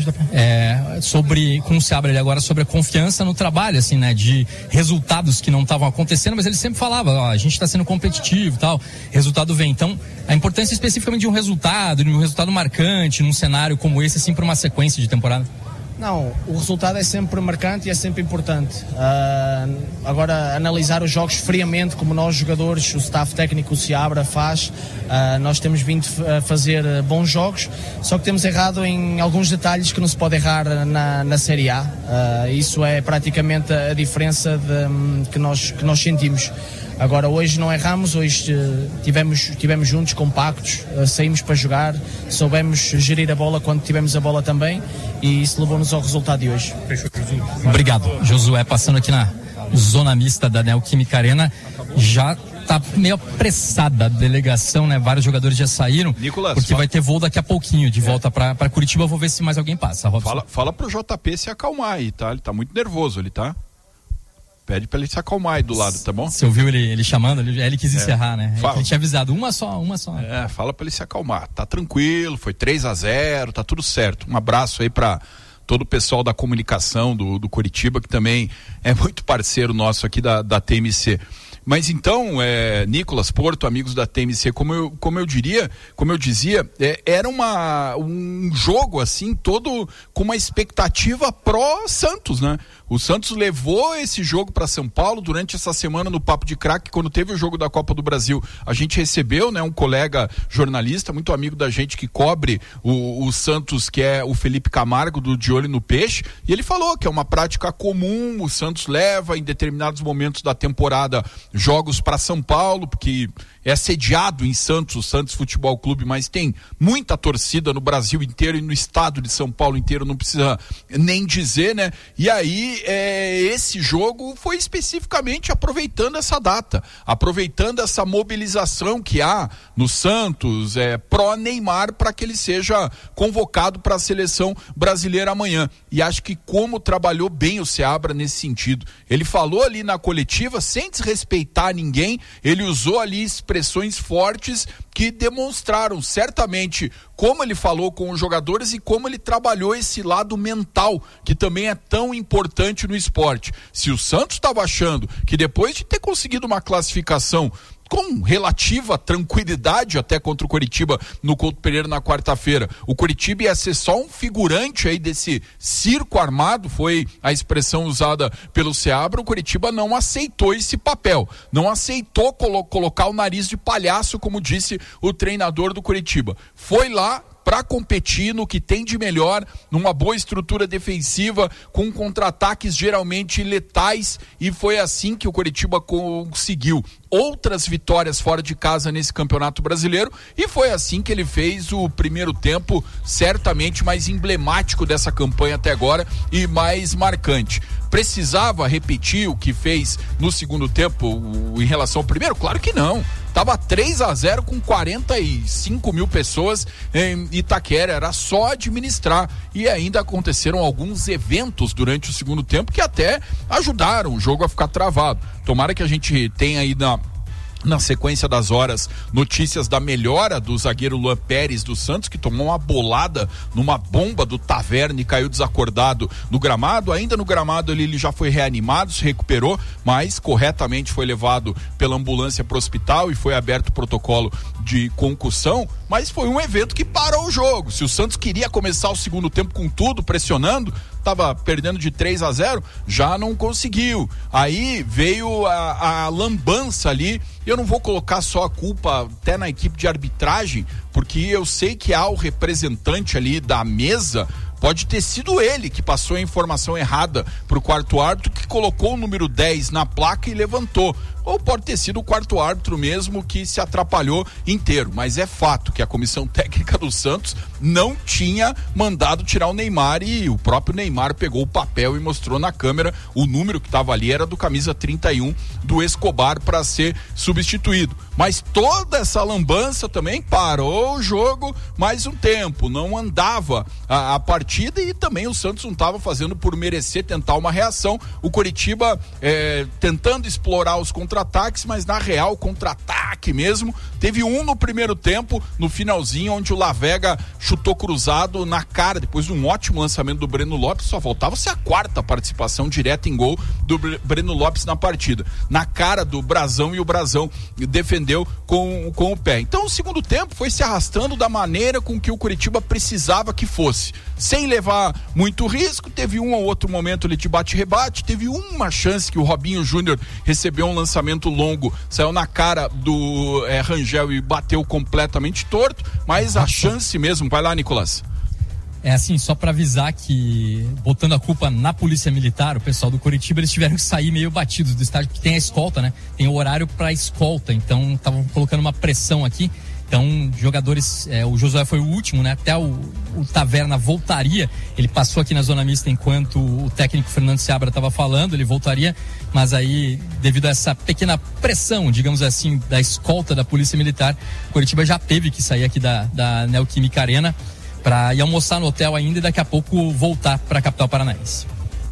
com o Seabra ali agora, sobre a confiança no trabalho, assim, né, de resultados que não estavam acontecendo, mas ele sempre falava, a gente está sendo competitivo e tal, resultado vem. Então, a importância especificamente de um resultado marcante num cenário como esse, assim, para uma sequência de temporada. Não, o resultado é sempre marcante e é sempre importante. Agora, analisar os jogos friamente, como nós jogadores, o staff técnico, o Seabra faz, nós temos vindo a fazer bons jogos, só que temos errado em alguns detalhes que não se pode errar na Série A. Isso é praticamente a diferença que nós sentimos. Agora, hoje não erramos, hoje tivemos juntos, compactos, saímos para jogar, soubemos gerir a bola quando tivemos a bola também, e isso levou-nos ao resultado de hoje. Obrigado. Josué, passando aqui na zona mista da Neoquímica Arena, já tá meio apressada a delegação, né? Vários jogadores já saíram, Nicolas, porque vai ter voo daqui a pouquinho de volta para Curitiba. Vou ver se mais alguém passa. Fala pro JP se acalmar aí, tá? Ele tá muito nervoso, ele tá... Pede pra ele se acalmar aí do lado, tá bom? Você ouviu ele chamando? Ele quis encerrar, né? Ele tinha avisado, uma só. Fala pra ele se acalmar. Tá tranquilo, foi 3-0, tá tudo certo. Um abraço aí pra todo o pessoal da comunicação do Coritiba, que também é muito parceiro nosso aqui da TMC. Mas então, Nicolas Porto, amigos da TMC, como eu dizia, era um jogo assim, todo com uma expectativa pró-Santos, né? O Santos levou esse jogo para São Paulo durante essa semana no Papo de Craque, quando teve o jogo da Copa do Brasil. A gente recebeu, né, um colega jornalista, muito amigo da gente, que cobre o Santos, que é o Felipe Camargo, do De Olho no Peixe, e ele falou que é uma prática comum, o Santos leva em determinados momentos da temporada jogos para São Paulo, porque é sediado em Santos, o Santos Futebol Clube, mas tem muita torcida no Brasil inteiro e no estado de São Paulo inteiro, não precisa nem dizer, né? E aí, esse jogo foi especificamente aproveitando essa data, aproveitando essa mobilização que há no Santos, pró-Neymar, para que ele seja convocado para a seleção brasileira amanhã. E acho que como trabalhou bem o Seabra nesse sentido. Ele falou ali na coletiva, sem desrespeitar ninguém, ele usou ali expressões expressões fortes que demonstraram certamente como ele falou com os jogadores e como ele trabalhou esse lado mental, que também é tão importante no esporte. Se o Santos estava achando que depois de ter conseguido uma classificação com relativa tranquilidade até contra o Coritiba no Couto Pereira na quarta-feira, o Coritiba ia ser só um figurante aí desse circo armado, foi a expressão usada pelo Seabra, o Coritiba não aceitou esse papel, não aceitou colocar o nariz de palhaço, como disse o treinador do Coritiba. Foi lá para competir no que tem de melhor, numa boa estrutura defensiva, com contra-ataques geralmente letais, e foi assim que o Coritiba conseguiu outras vitórias fora de casa nesse Campeonato Brasileiro, e foi assim que ele fez o primeiro tempo certamente mais emblemático dessa campanha até agora e mais marcante. Precisava repetir o que fez no segundo tempo em relação ao primeiro? Claro que não. Tava 3-0 com 45 mil pessoas em Itaquera, era só administrar, e ainda aconteceram alguns eventos durante o segundo tempo que até ajudaram o jogo a ficar travado. Tomara que a gente tenha aí na sequência das horas notícias da melhora do zagueiro Luan Pérez do Santos, que tomou uma bolada numa bomba do Taverna e caiu desacordado no gramado. Ainda no gramado ele já foi reanimado, se recuperou, mas corretamente foi levado pela ambulância para o hospital e foi aberto o protocolo de concussão. Mas foi um evento que parou o jogo. Se o Santos queria começar o segundo tempo com tudo, pressionando, estava perdendo de 3-0, já não conseguiu. Aí veio a lambança ali. Eu não vou colocar só a culpa até na equipe de arbitragem, porque eu sei que há o representante ali da mesa. Pode ter sido ele que passou a informação errada para o quarto árbitro, que colocou o número 10 na placa e levantou. Ou pode ter sido o quarto árbitro mesmo que se atrapalhou inteiro. Mas é fato que a comissão técnica do Santos não tinha mandado tirar o Neymar, e o próprio Neymar pegou o papel e mostrou na câmera o número que estava ali, era do camisa 31 do Escobar para ser substituído. Mas toda essa lambança também parou o jogo mais um tempo, não andava a partida, e também o Santos não estava fazendo por merecer tentar uma reação. O Coritiba tentando explorar os contra-ataques, mas na real contra-ataque mesmo, teve um no primeiro tempo, no finalzinho, onde o Lavega chutou cruzado na cara, depois de um ótimo lançamento do Breno Lopes. Só faltava ser a quarta participação direta em gol do Breno Lopes na partida, na cara do Brazão, e o Brazão defendeu com o pé. Então o segundo tempo foi se arrastando da maneira com que o Coritiba precisava que fosse, sem levar muito risco. Teve um ou outro momento ali de bate-rebate, teve uma chance que o Robinho Júnior recebeu um lançamento longo, saiu na cara do Rangel e bateu completamente torto, mas a chance mesmo. Vai lá, Nicolas. É assim, só para avisar que, botando a culpa na polícia militar, o pessoal do Coritiba, eles tiveram que sair meio batidos do estádio, porque tem a escolta, né? Tem o horário para escolta, então estavam colocando uma pressão aqui. Então, jogadores, o Josué foi o último, né? Até o Taverna voltaria. Ele passou aqui na zona mista enquanto o técnico Fernando Seabra estava falando, ele voltaria, mas aí, devido a essa pequena pressão, digamos assim, da escolta da Polícia Militar, o Coritiba já teve que sair aqui da Neoquímica Arena para ir almoçar no hotel ainda e daqui a pouco voltar para a capital paranaense.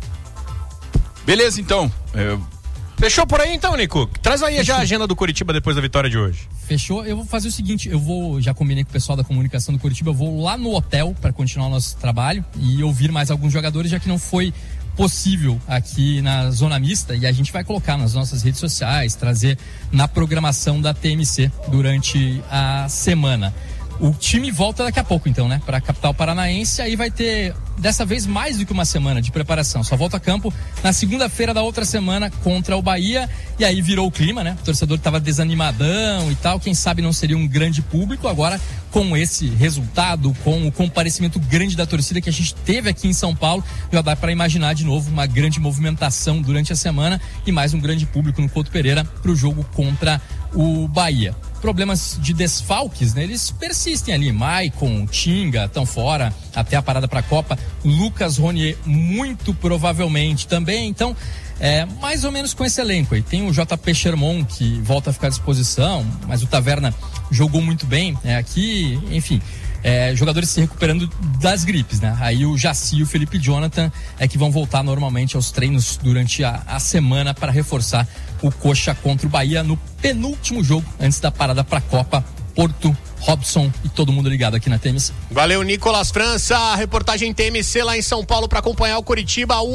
Beleza, então. Fechou por aí então, Nico? Traz aí já a agenda do Coritiba depois da vitória de hoje. Fechou. Eu vou fazer o seguinte, já combinei com o pessoal da comunicação do Coritiba, eu vou lá no hotel para continuar o nosso trabalho e ouvir mais alguns jogadores, já que não foi possível aqui na zona mista, e a gente vai colocar nas nossas redes sociais, trazer na programação da TMC durante a semana. O time volta daqui a pouco, então, né? Para a capital paranaense, aí vai ter, dessa vez, mais do que uma semana de preparação. Só volta a campo na segunda-feira da outra semana contra o Bahia, e aí virou o clima, né? O torcedor estava desanimadão e tal, quem sabe não seria um grande público. Agora, com esse resultado, com o comparecimento grande da torcida que a gente teve aqui em São Paulo, já dá para imaginar de novo uma grande movimentação durante a semana e mais um grande público no Couto Pereira para o jogo contra o Bahia. Problemas de desfalques, né? Eles persistem ali. Maicon, Tinga estão fora até a parada para a Copa. Lucas Ronier muito provavelmente também. Então, mais ou menos com esse elenco aí. Tem o JP Sherman que volta a ficar à disposição, mas o Taverna jogou muito bem aqui. Enfim, jogadores se recuperando das gripes, né? Aí o Jaci e o Felipe Jonathan que vão voltar normalmente aos treinos durante a semana para reforçar o Coxa contra o Bahia no penúltimo jogo antes da parada para a Copa. Porto, Robson e todo mundo ligado aqui na TMC. Valeu, Nicolas França, reportagem TMC lá em São Paulo para acompanhar o Coritiba, a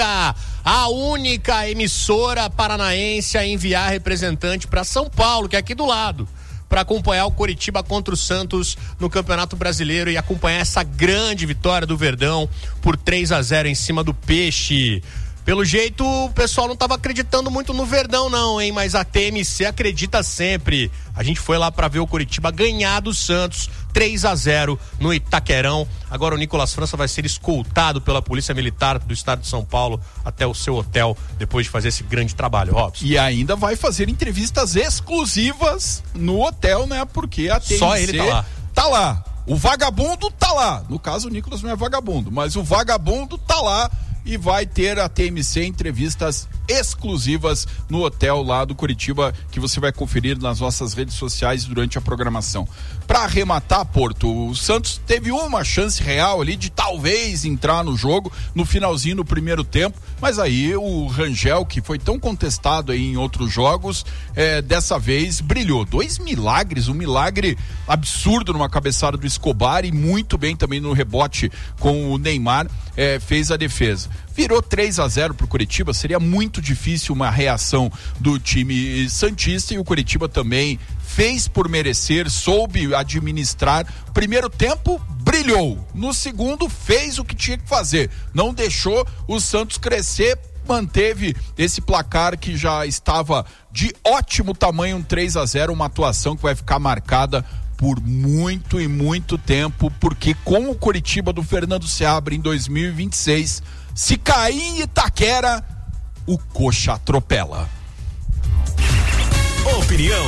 única emissora paranaense a enviar representante para São Paulo, que é aqui do lado, para acompanhar o Coritiba contra o Santos no Campeonato Brasileiro e acompanhar essa grande vitória do Verdão por 3-0 em cima do Peixe. Pelo jeito, o pessoal não estava acreditando muito no Verdão não, hein? Mas a TMC acredita sempre. A gente foi lá para ver o Coritiba ganhar do Santos 3-0 no Itaquerão. Agora o Nicolas França vai ser escoltado pela Polícia Militar do Estado de São Paulo até o seu hotel, depois de fazer esse grande trabalho, Robson. E ainda vai fazer entrevistas exclusivas no hotel, né? Porque a TMC só ele tá lá. O vagabundo tá lá. No caso, o Nicolas não é vagabundo, mas o vagabundo tá lá. E vai ter a TMC entrevistas exclusivas no hotel lá do Coritiba, que você vai conferir nas nossas redes sociais durante a programação. Para arrematar, Porto, o Santos teve uma chance real ali de talvez entrar no jogo no finalzinho do primeiro tempo, mas aí o Rangel, que foi tão contestado aí em outros jogos, dessa vez brilhou. 2 milagres, um milagre absurdo numa cabeçada do Escobar e muito bem também no rebote com o Neymar, fez a defesa. Virou 3-0 pro Coritiba, seria muito difícil uma reação do time santista e o Coritiba também fez por merecer, soube administrar. Primeiro tempo, brilhou. No segundo, fez o que tinha que fazer. Não deixou o Santos crescer, manteve esse placar que já estava de ótimo tamanho, um 3-0, uma atuação que vai ficar marcada por muito e muito tempo, porque com o Coritiba do Fernando Seabra em 2026, se cair em Itaquera, o Coxa atropela. Opinião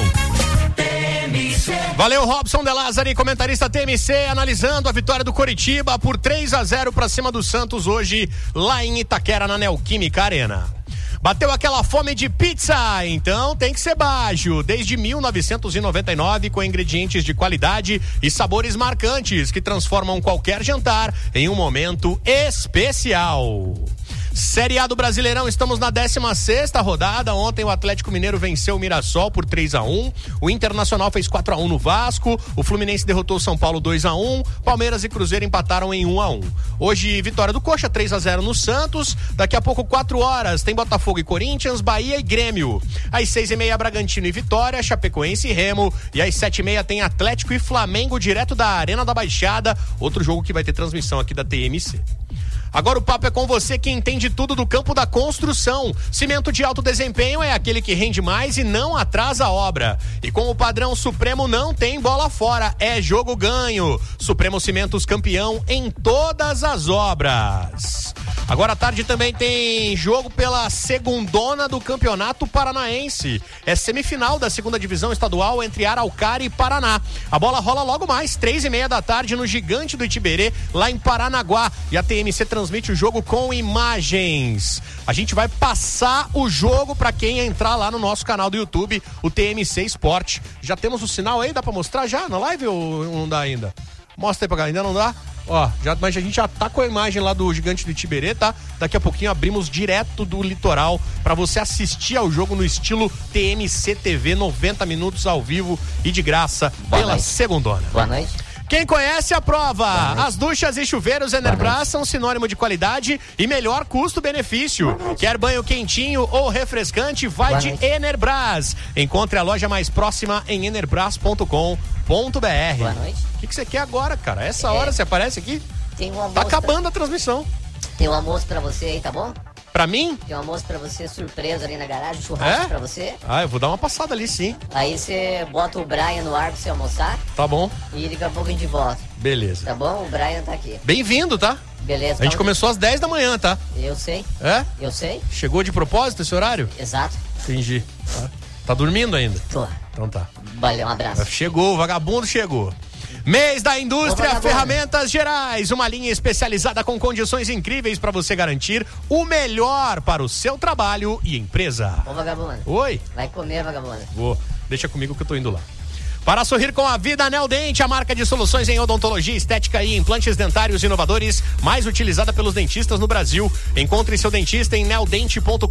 TMC. Valeu, Robson De Lázari, comentarista TMC, analisando a vitória do Coritiba por 3-0 para cima do Santos hoje lá em Itaquera, na Neoquímica Arena. Bateu aquela fome de pizza? Então tem que ser Baggio. Desde 1999, com ingredientes de qualidade e sabores marcantes que transformam qualquer jantar em um momento especial. Série A do Brasileirão, estamos na 16ª rodada. Ontem o Atlético Mineiro venceu o Mirassol por 3-1. O Internacional fez 4-1 no Vasco. O Fluminense derrotou o São Paulo 2-1. Palmeiras e Cruzeiro empataram em 1-1. Hoje, vitória do Coxa 3-0 no Santos. Daqui a pouco, 4 horas, tem Botafogo e Corinthians, Bahia e Grêmio. Às 6h30, Bragantino e Vitória, Chapecoense e Remo. E às 7h30 tem Atlético e Flamengo, direto da Arena da Baixada. Outro jogo que vai ter transmissão aqui da TMC. Agora o papo é com você que entende tudo do campo da construção. Cimento de alto desempenho é aquele que rende mais e não atrasa a obra. E com o padrão Supremo não tem bola fora, é jogo ganho. Supremo Cimentos, campeão em todas as obras. Agora à tarde também tem jogo pela segundona do Campeonato Paranaense. É semifinal da segunda divisão estadual entre Araucária e Paraná. A bola rola logo mais, 3h30 da tarde no Gigante do Itiberê, lá em Paranaguá. E a TMC transmite o jogo com imagens. A gente vai passar o jogo para quem entrar lá no nosso canal do YouTube, o TMC Esporte. Já temos o sinal aí? Dá para mostrar já na live ou não dá ainda? Mostra aí pra galera, ainda não dá? Ó, mas a gente já tá com a imagem lá do Gigante do Itiberê, tá? Daqui a pouquinho abrimos direto do litoral para você assistir ao jogo no estilo TMC TV, 90 minutos ao vivo e de graça pela segundona. Boa noite. Quem conhece, aprova. As duchas e chuveiros Enerbras são sinônimo de qualidade e melhor custo-benefício. Quer banho quentinho ou refrescante, vai de Enerbras. Encontre a loja mais próxima em enerbras.com.br. Boa noite. O que você quer agora, cara? Essa hora você aparece aqui? Tem um almoço. Tá acabando a transmissão. Tem um almoço pra você aí, tá bom? Pra mim? Tem um almoço pra você, surpresa ali na garagem, churrasco pra você. Ah, eu vou dar uma passada ali, sim. Aí você bota o Brian no ar pra você almoçar. Tá bom. E daqui a pouco a gente volta. Beleza. Tá bom? O Brian tá aqui. Bem-vindo, tá? Beleza. A gente começou às 10 da manhã, tá? Eu sei. É? Eu sei. Chegou de propósito esse horário? Exato. Entendi. Tá dormindo ainda? Tô. Então tá. Valeu, um abraço. Chegou, o vagabundo chegou. Mês da Indústria Ferramentas Gerais, uma linha especializada com condições incríveis para você garantir o melhor para o seu trabalho e empresa. Ô, vagabundo. Oi. Vai comer, vagabundo. Vou. Deixa comigo que eu tô indo lá. Para sorrir com a vida, Nel Dente, a marca de soluções em odontologia, estética e implantes dentários inovadores, mais utilizada pelos dentistas no Brasil. Encontre seu dentista em neldente.com.br.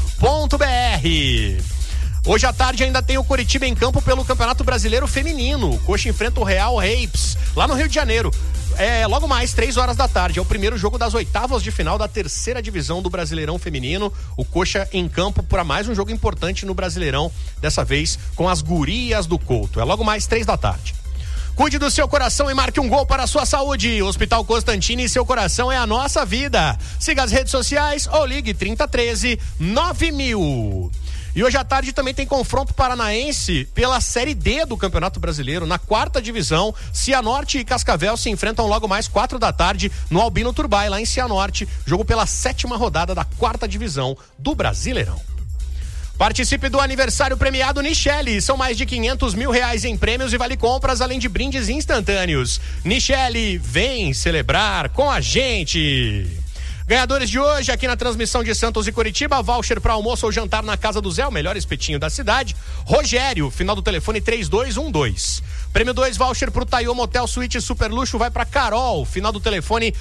Hoje à tarde ainda tem o Coritiba em campo pelo Campeonato Brasileiro Feminino. O Coxa enfrenta o Real Rapes, lá no Rio de Janeiro. Logo mais, 3 horas da tarde. É o primeiro jogo das oitavas de final da 3ª divisão do Brasileirão Feminino. O Coxa em campo para mais um jogo importante no Brasileirão, dessa vez com as gurias do Couto. É logo mais, 3 da tarde. Cuide do seu coração e marque um gol para a sua saúde. Hospital Constantini, seu coração é a nossa vida. Siga as redes sociais ou ligue 3013 9000. E hoje à tarde também tem confronto paranaense pela Série D do Campeonato Brasileiro, na 4ª divisão. Cianorte e Cascavel se enfrentam logo mais 4 da tarde no Albino Turbay, lá em Cianorte. Jogo pela 7ª rodada da 4ª divisão do Brasileirão. Participe do aniversário premiado Nichelle. São mais de R$500 mil em prêmios e vale compras, além de brindes instantâneos. Nichelle, vem celebrar com a gente. Ganhadores de hoje, aqui na transmissão de Santos e Coritiba, voucher para almoço ou jantar na Casa do Zé, o melhor espetinho da cidade. Rogério, final do telefone 3212. Prêmio 2, voucher pro Taiô Motel Suíte Super Luxo, vai pra Carol, final do telefone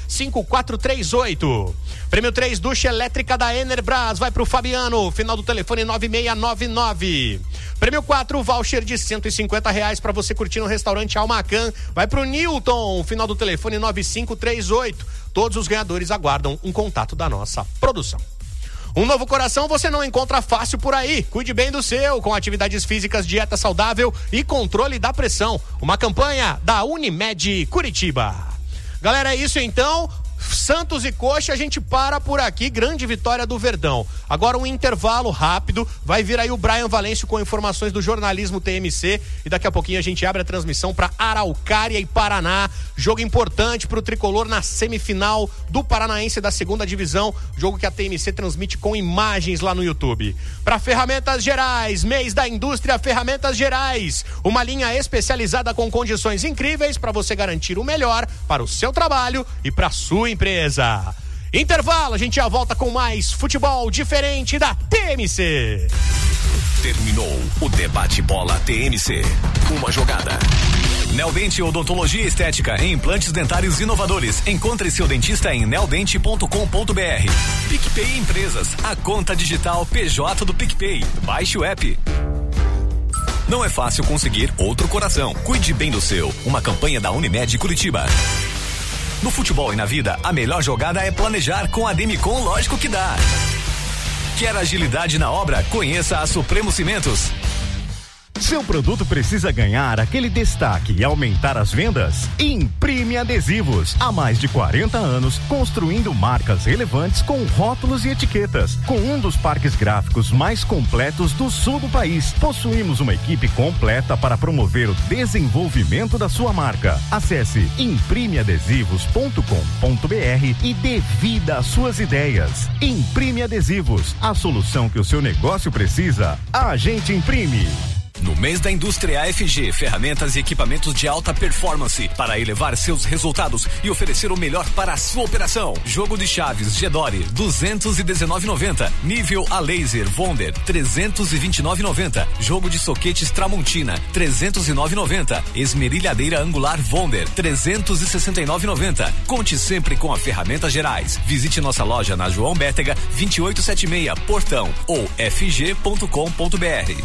5438. Prêmio 3, ducha elétrica da Enerbras, vai pro Fabiano, final do telefone 9699. Prêmio 4, voucher de R$150 para você curtir no restaurante Almacan, vai pro Newton, final do telefone 9538. Todos os ganhadores aguardam um contato da nossa produção. Um novo coração você não encontra fácil por aí. Cuide bem do seu, com atividades físicas, dieta saudável e controle da pressão. Uma campanha da Unimed Curitiba. Galera, é isso então. Santos e Coxa, a gente para por aqui. Grande vitória do Verdão. Agora um intervalo rápido. Vai vir aí o Brian Valêncio com informações do jornalismo TMC. E daqui a pouquinho a gente abre a transmissão para Araucária e Paraná. Jogo importante para o tricolor na semifinal do Paranaense da 2ª divisão. Jogo que a TMC transmite com imagens lá no YouTube. Para Ferramentas Gerais, mês da indústria Ferramentas Gerais. Uma linha especializada com condições incríveis para você garantir o melhor para o seu trabalho e para a sua empresa. Intervalo, a gente já volta com mais futebol diferente da TMC. Terminou o debate bola TMC. Uma jogada. Nel Dente Odontologia Estética em implantes dentários inovadores. Encontre seu dentista em neldente.com.br. PicPay Empresas, a conta digital PJ do PicPay. Baixe o app. Não é fácil conseguir outro coração. Cuide bem do seu. Uma campanha da Unimed Curitiba. No futebol e na vida, a melhor jogada é planejar. Com a Demicon, lógico que dá. Quer agilidade na obra? Conheça a Supremo Cimentos. Seu produto precisa ganhar aquele destaque e aumentar as vendas? Imprime Adesivos. Há mais de 40 anos, construindo marcas relevantes com rótulos e etiquetas. Com um dos parques gráficos mais completos do sul do país, possuímos uma equipe completa para promover o desenvolvimento da sua marca. Acesse imprimeadesivos.com.br e dê vida às suas ideias. Imprime Adesivos, a solução que o seu negócio precisa, a gente imprime. No mês da indústria AFG, ferramentas e equipamentos de alta performance para elevar seus resultados e oferecer o melhor para a sua operação. Jogo de chaves Gedore, R$219,90. Nível a laser Wonder, R$329,90. Jogo de soquetes Tramontina, R$309,90. Esmerilhadeira angular Wonder, R$369,90. Conte sempre com a Ferramentas Gerais. Visite nossa loja na João Bétega, 2876, Portão ou fg.com.br.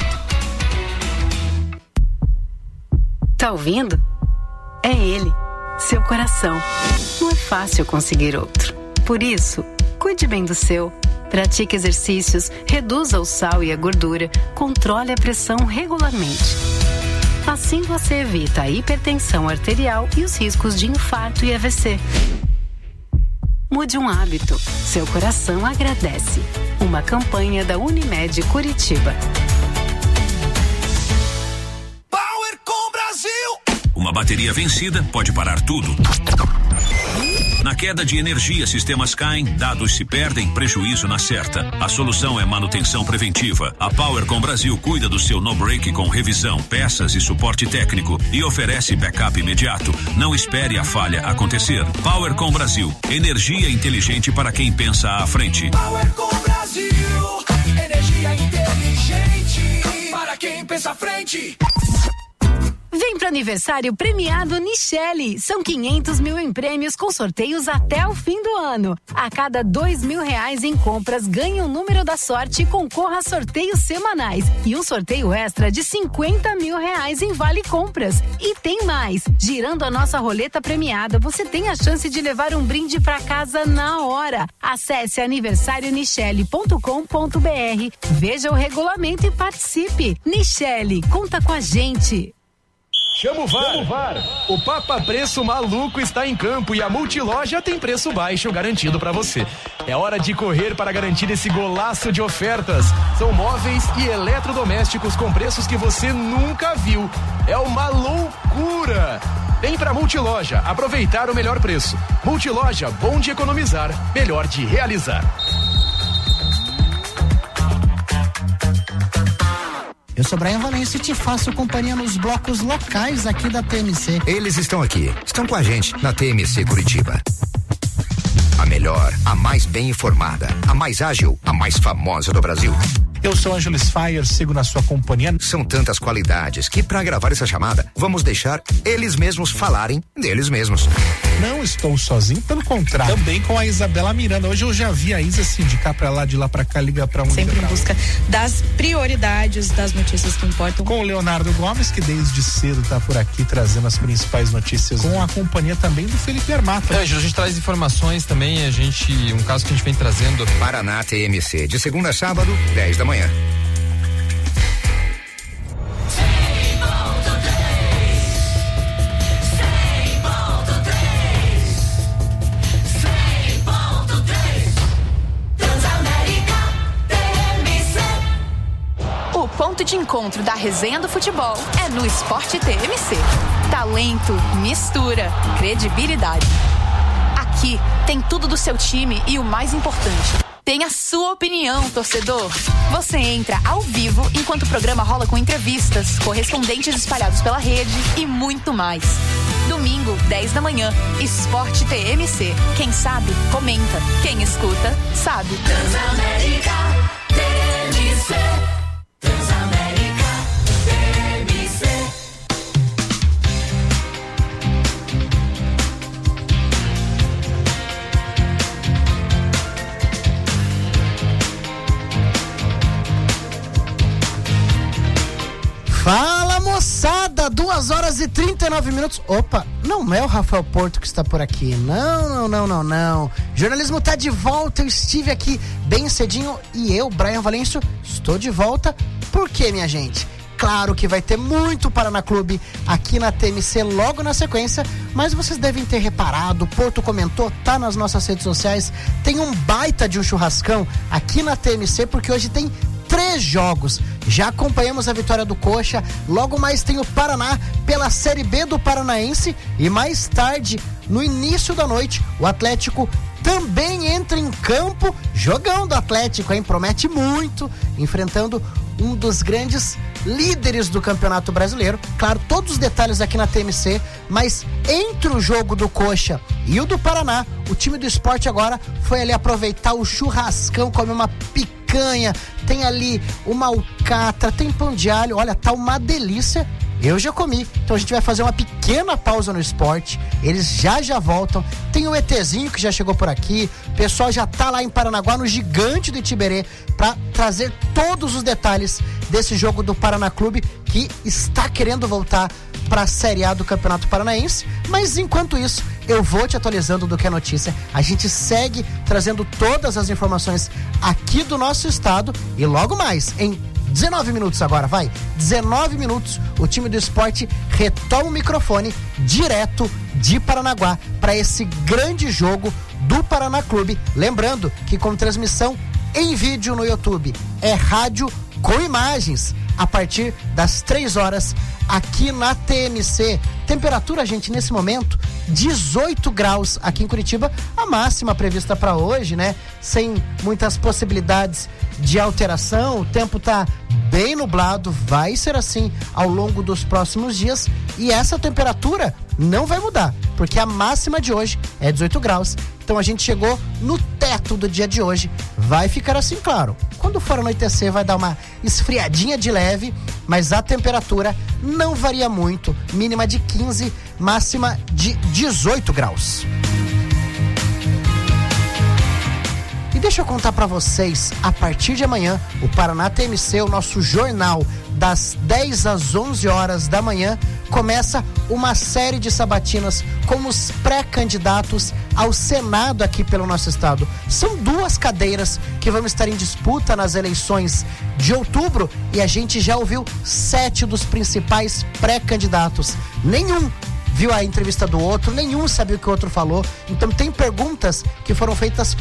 Tá ouvindo? É ele, seu coração. Não é fácil conseguir outro. Por isso, cuide bem do seu. Pratique exercícios, reduza o sal e a gordura, controle a pressão regularmente. Assim você evita a hipertensão arterial e os riscos de infarto e AVC. Mude um hábito. Seu coração agradece. Uma campanha da Unimed Curitiba. Uma bateria vencida pode parar tudo. Na queda de energia, sistemas caem, dados se perdem, prejuízo na certa. A solução é manutenção preventiva. A Powercom Brasil cuida do seu no-break com revisão, peças e suporte técnico e oferece backup imediato. Não espere a falha acontecer. Powercom Brasil, energia inteligente para quem pensa à frente. Powercom Brasil, energia inteligente para quem pensa à frente. Vem pro aniversário premiado Nichelle. São 500 mil em prêmios com sorteios até o fim do ano. A cada R$2.000 em compras, ganhe o número da sorte e concorra a sorteios semanais. E um sorteio extra de R$50 mil em vale compras. E tem mais. Girando a nossa roleta premiada, você tem a chance de levar um brinde pra casa na hora. Acesse aniversarionichelle.com.br. Veja o regulamento e participe. Nichelle, conta com a gente. Chama o VAR. O Papa Preço Maluco está em campo e a Multiloja tem preço baixo garantido para você. É hora de correr para garantir esse golaço de ofertas. São móveis e eletrodomésticos com preços que você nunca viu. É uma loucura. Vem pra Multiloja, aproveitar o melhor preço. Multiloja, bom de economizar, melhor de realizar. Eu sou Brian Valência e te faço companhia nos blocos locais aqui da TMC. Eles estão aqui, estão com a gente na TMC Curitiba. A melhor, a mais bem informada, a mais ágil, a mais famosa do Brasil. Eu sou Ângelo Fire, sigo na sua companhia. São tantas qualidades que para gravar essa chamada, vamos deixar eles mesmos falarem deles mesmos. Não estou sozinho, pelo contrário. Também com a Isabela Miranda. Hoje eu já vi a Isa se indicar pra lá, de lá pra cá, liga pra um. Sempre em busca das prioridades das notícias que importam. Com o Leonardo Gomes, que desde cedo tá por aqui trazendo as principais notícias. Com a companhia também do Felipe Armata. A gente traz informações também, um caso que a gente vem trazendo. Paraná TMC, de segunda a sábado, 10 da manhã. O ponto de encontro da resenha do futebol é no Esporte TMC. Talento, mistura, credibilidade. Aqui tem tudo do seu time e o mais importante, tem a sua opinião, torcedor. Você entra ao vivo enquanto o programa rola com entrevistas, correspondentes espalhados pela rede e muito mais. Domingo, 10 da manhã, Esporte TMC. Quem sabe, comenta. Quem escuta, sabe. Transamérica TMC. Transamérica TMC. Fala, moçada, 2h39. Opa, não é o Rafael Porto que está por aqui. Não. Jornalismo tá de volta. Eu estive aqui bem cedinho e eu, Brian Valêncio, estou de volta. Por quê, minha gente? Claro que vai ter muito Paraná Clube aqui na TMC logo na sequência, mas vocês devem ter reparado, o Porto comentou, tá nas nossas redes sociais, tem um baita de um churrascão aqui na TMC, porque hoje tem 3 jogos. Já acompanhamos a vitória do Coxa, logo mais tem o Paraná pela Série B do Paranaense e mais tarde, no início da noite, o Atlético também entra em campo. Jogão do Atlético, hein? Promete muito, enfrentando um dos grandes líderes do Campeonato Brasileiro. Claro, todos os detalhes aqui na TMC, mas entre o jogo do Coxa e o do Paraná, o time do Sport agora foi ali aproveitar o churrascão, comer uma picanha, tem ali uma alcatra, tem pão de alho, olha, tá uma delícia. Eu já comi, então a gente vai fazer uma pequena pausa no Sport, eles já voltam. Tem o ETzinho que já chegou por aqui, o pessoal já tá lá em Paranaguá, no Gigante do Itiberê, para trazer todos os detalhes desse jogo do Paraná Clube, que está querendo voltar para a Série A do Campeonato Paranaense. Mas enquanto isso, eu vou te atualizando do que é notícia. A gente segue trazendo todas as informações aqui do nosso estado e logo mais, em 19 minutos agora, 19 minutos, o time do Sport retoma o microfone direto de Paranaguá para esse grande jogo do Paraná Clube. Lembrando que com transmissão em vídeo no YouTube, é rádio com imagens a partir das 3 horas aqui na TMC. Temperatura, gente, nesse momento 18 graus aqui em Curitiba, a máxima prevista para hoje, né? Sem muitas possibilidades de alteração, o tempo tá bem nublado, vai ser assim ao longo dos próximos dias e essa temperatura não vai mudar, porque a máxima de hoje é 18 graus, então a gente chegou no teto do dia de hoje, vai ficar assim, claro, quando for anoitecer vai dar uma esfriadinha de leve mas a temperatura não varia muito, mínima de 15, máxima de 18 graus. E deixa eu contar pra vocês, a partir de amanhã, o Paraná TMC, o nosso jornal, das 10 às 11 horas da manhã, começa uma série de sabatinas com os pré-candidatos ao Senado aqui pelo nosso estado. São 2 cadeiras que vão estar em disputa nas eleições de outubro e a gente já ouviu 7 dos principais pré-candidatos. Nenhum viu a entrevista do outro, nenhum sabia o que o outro falou. Então tem perguntas que foram feitas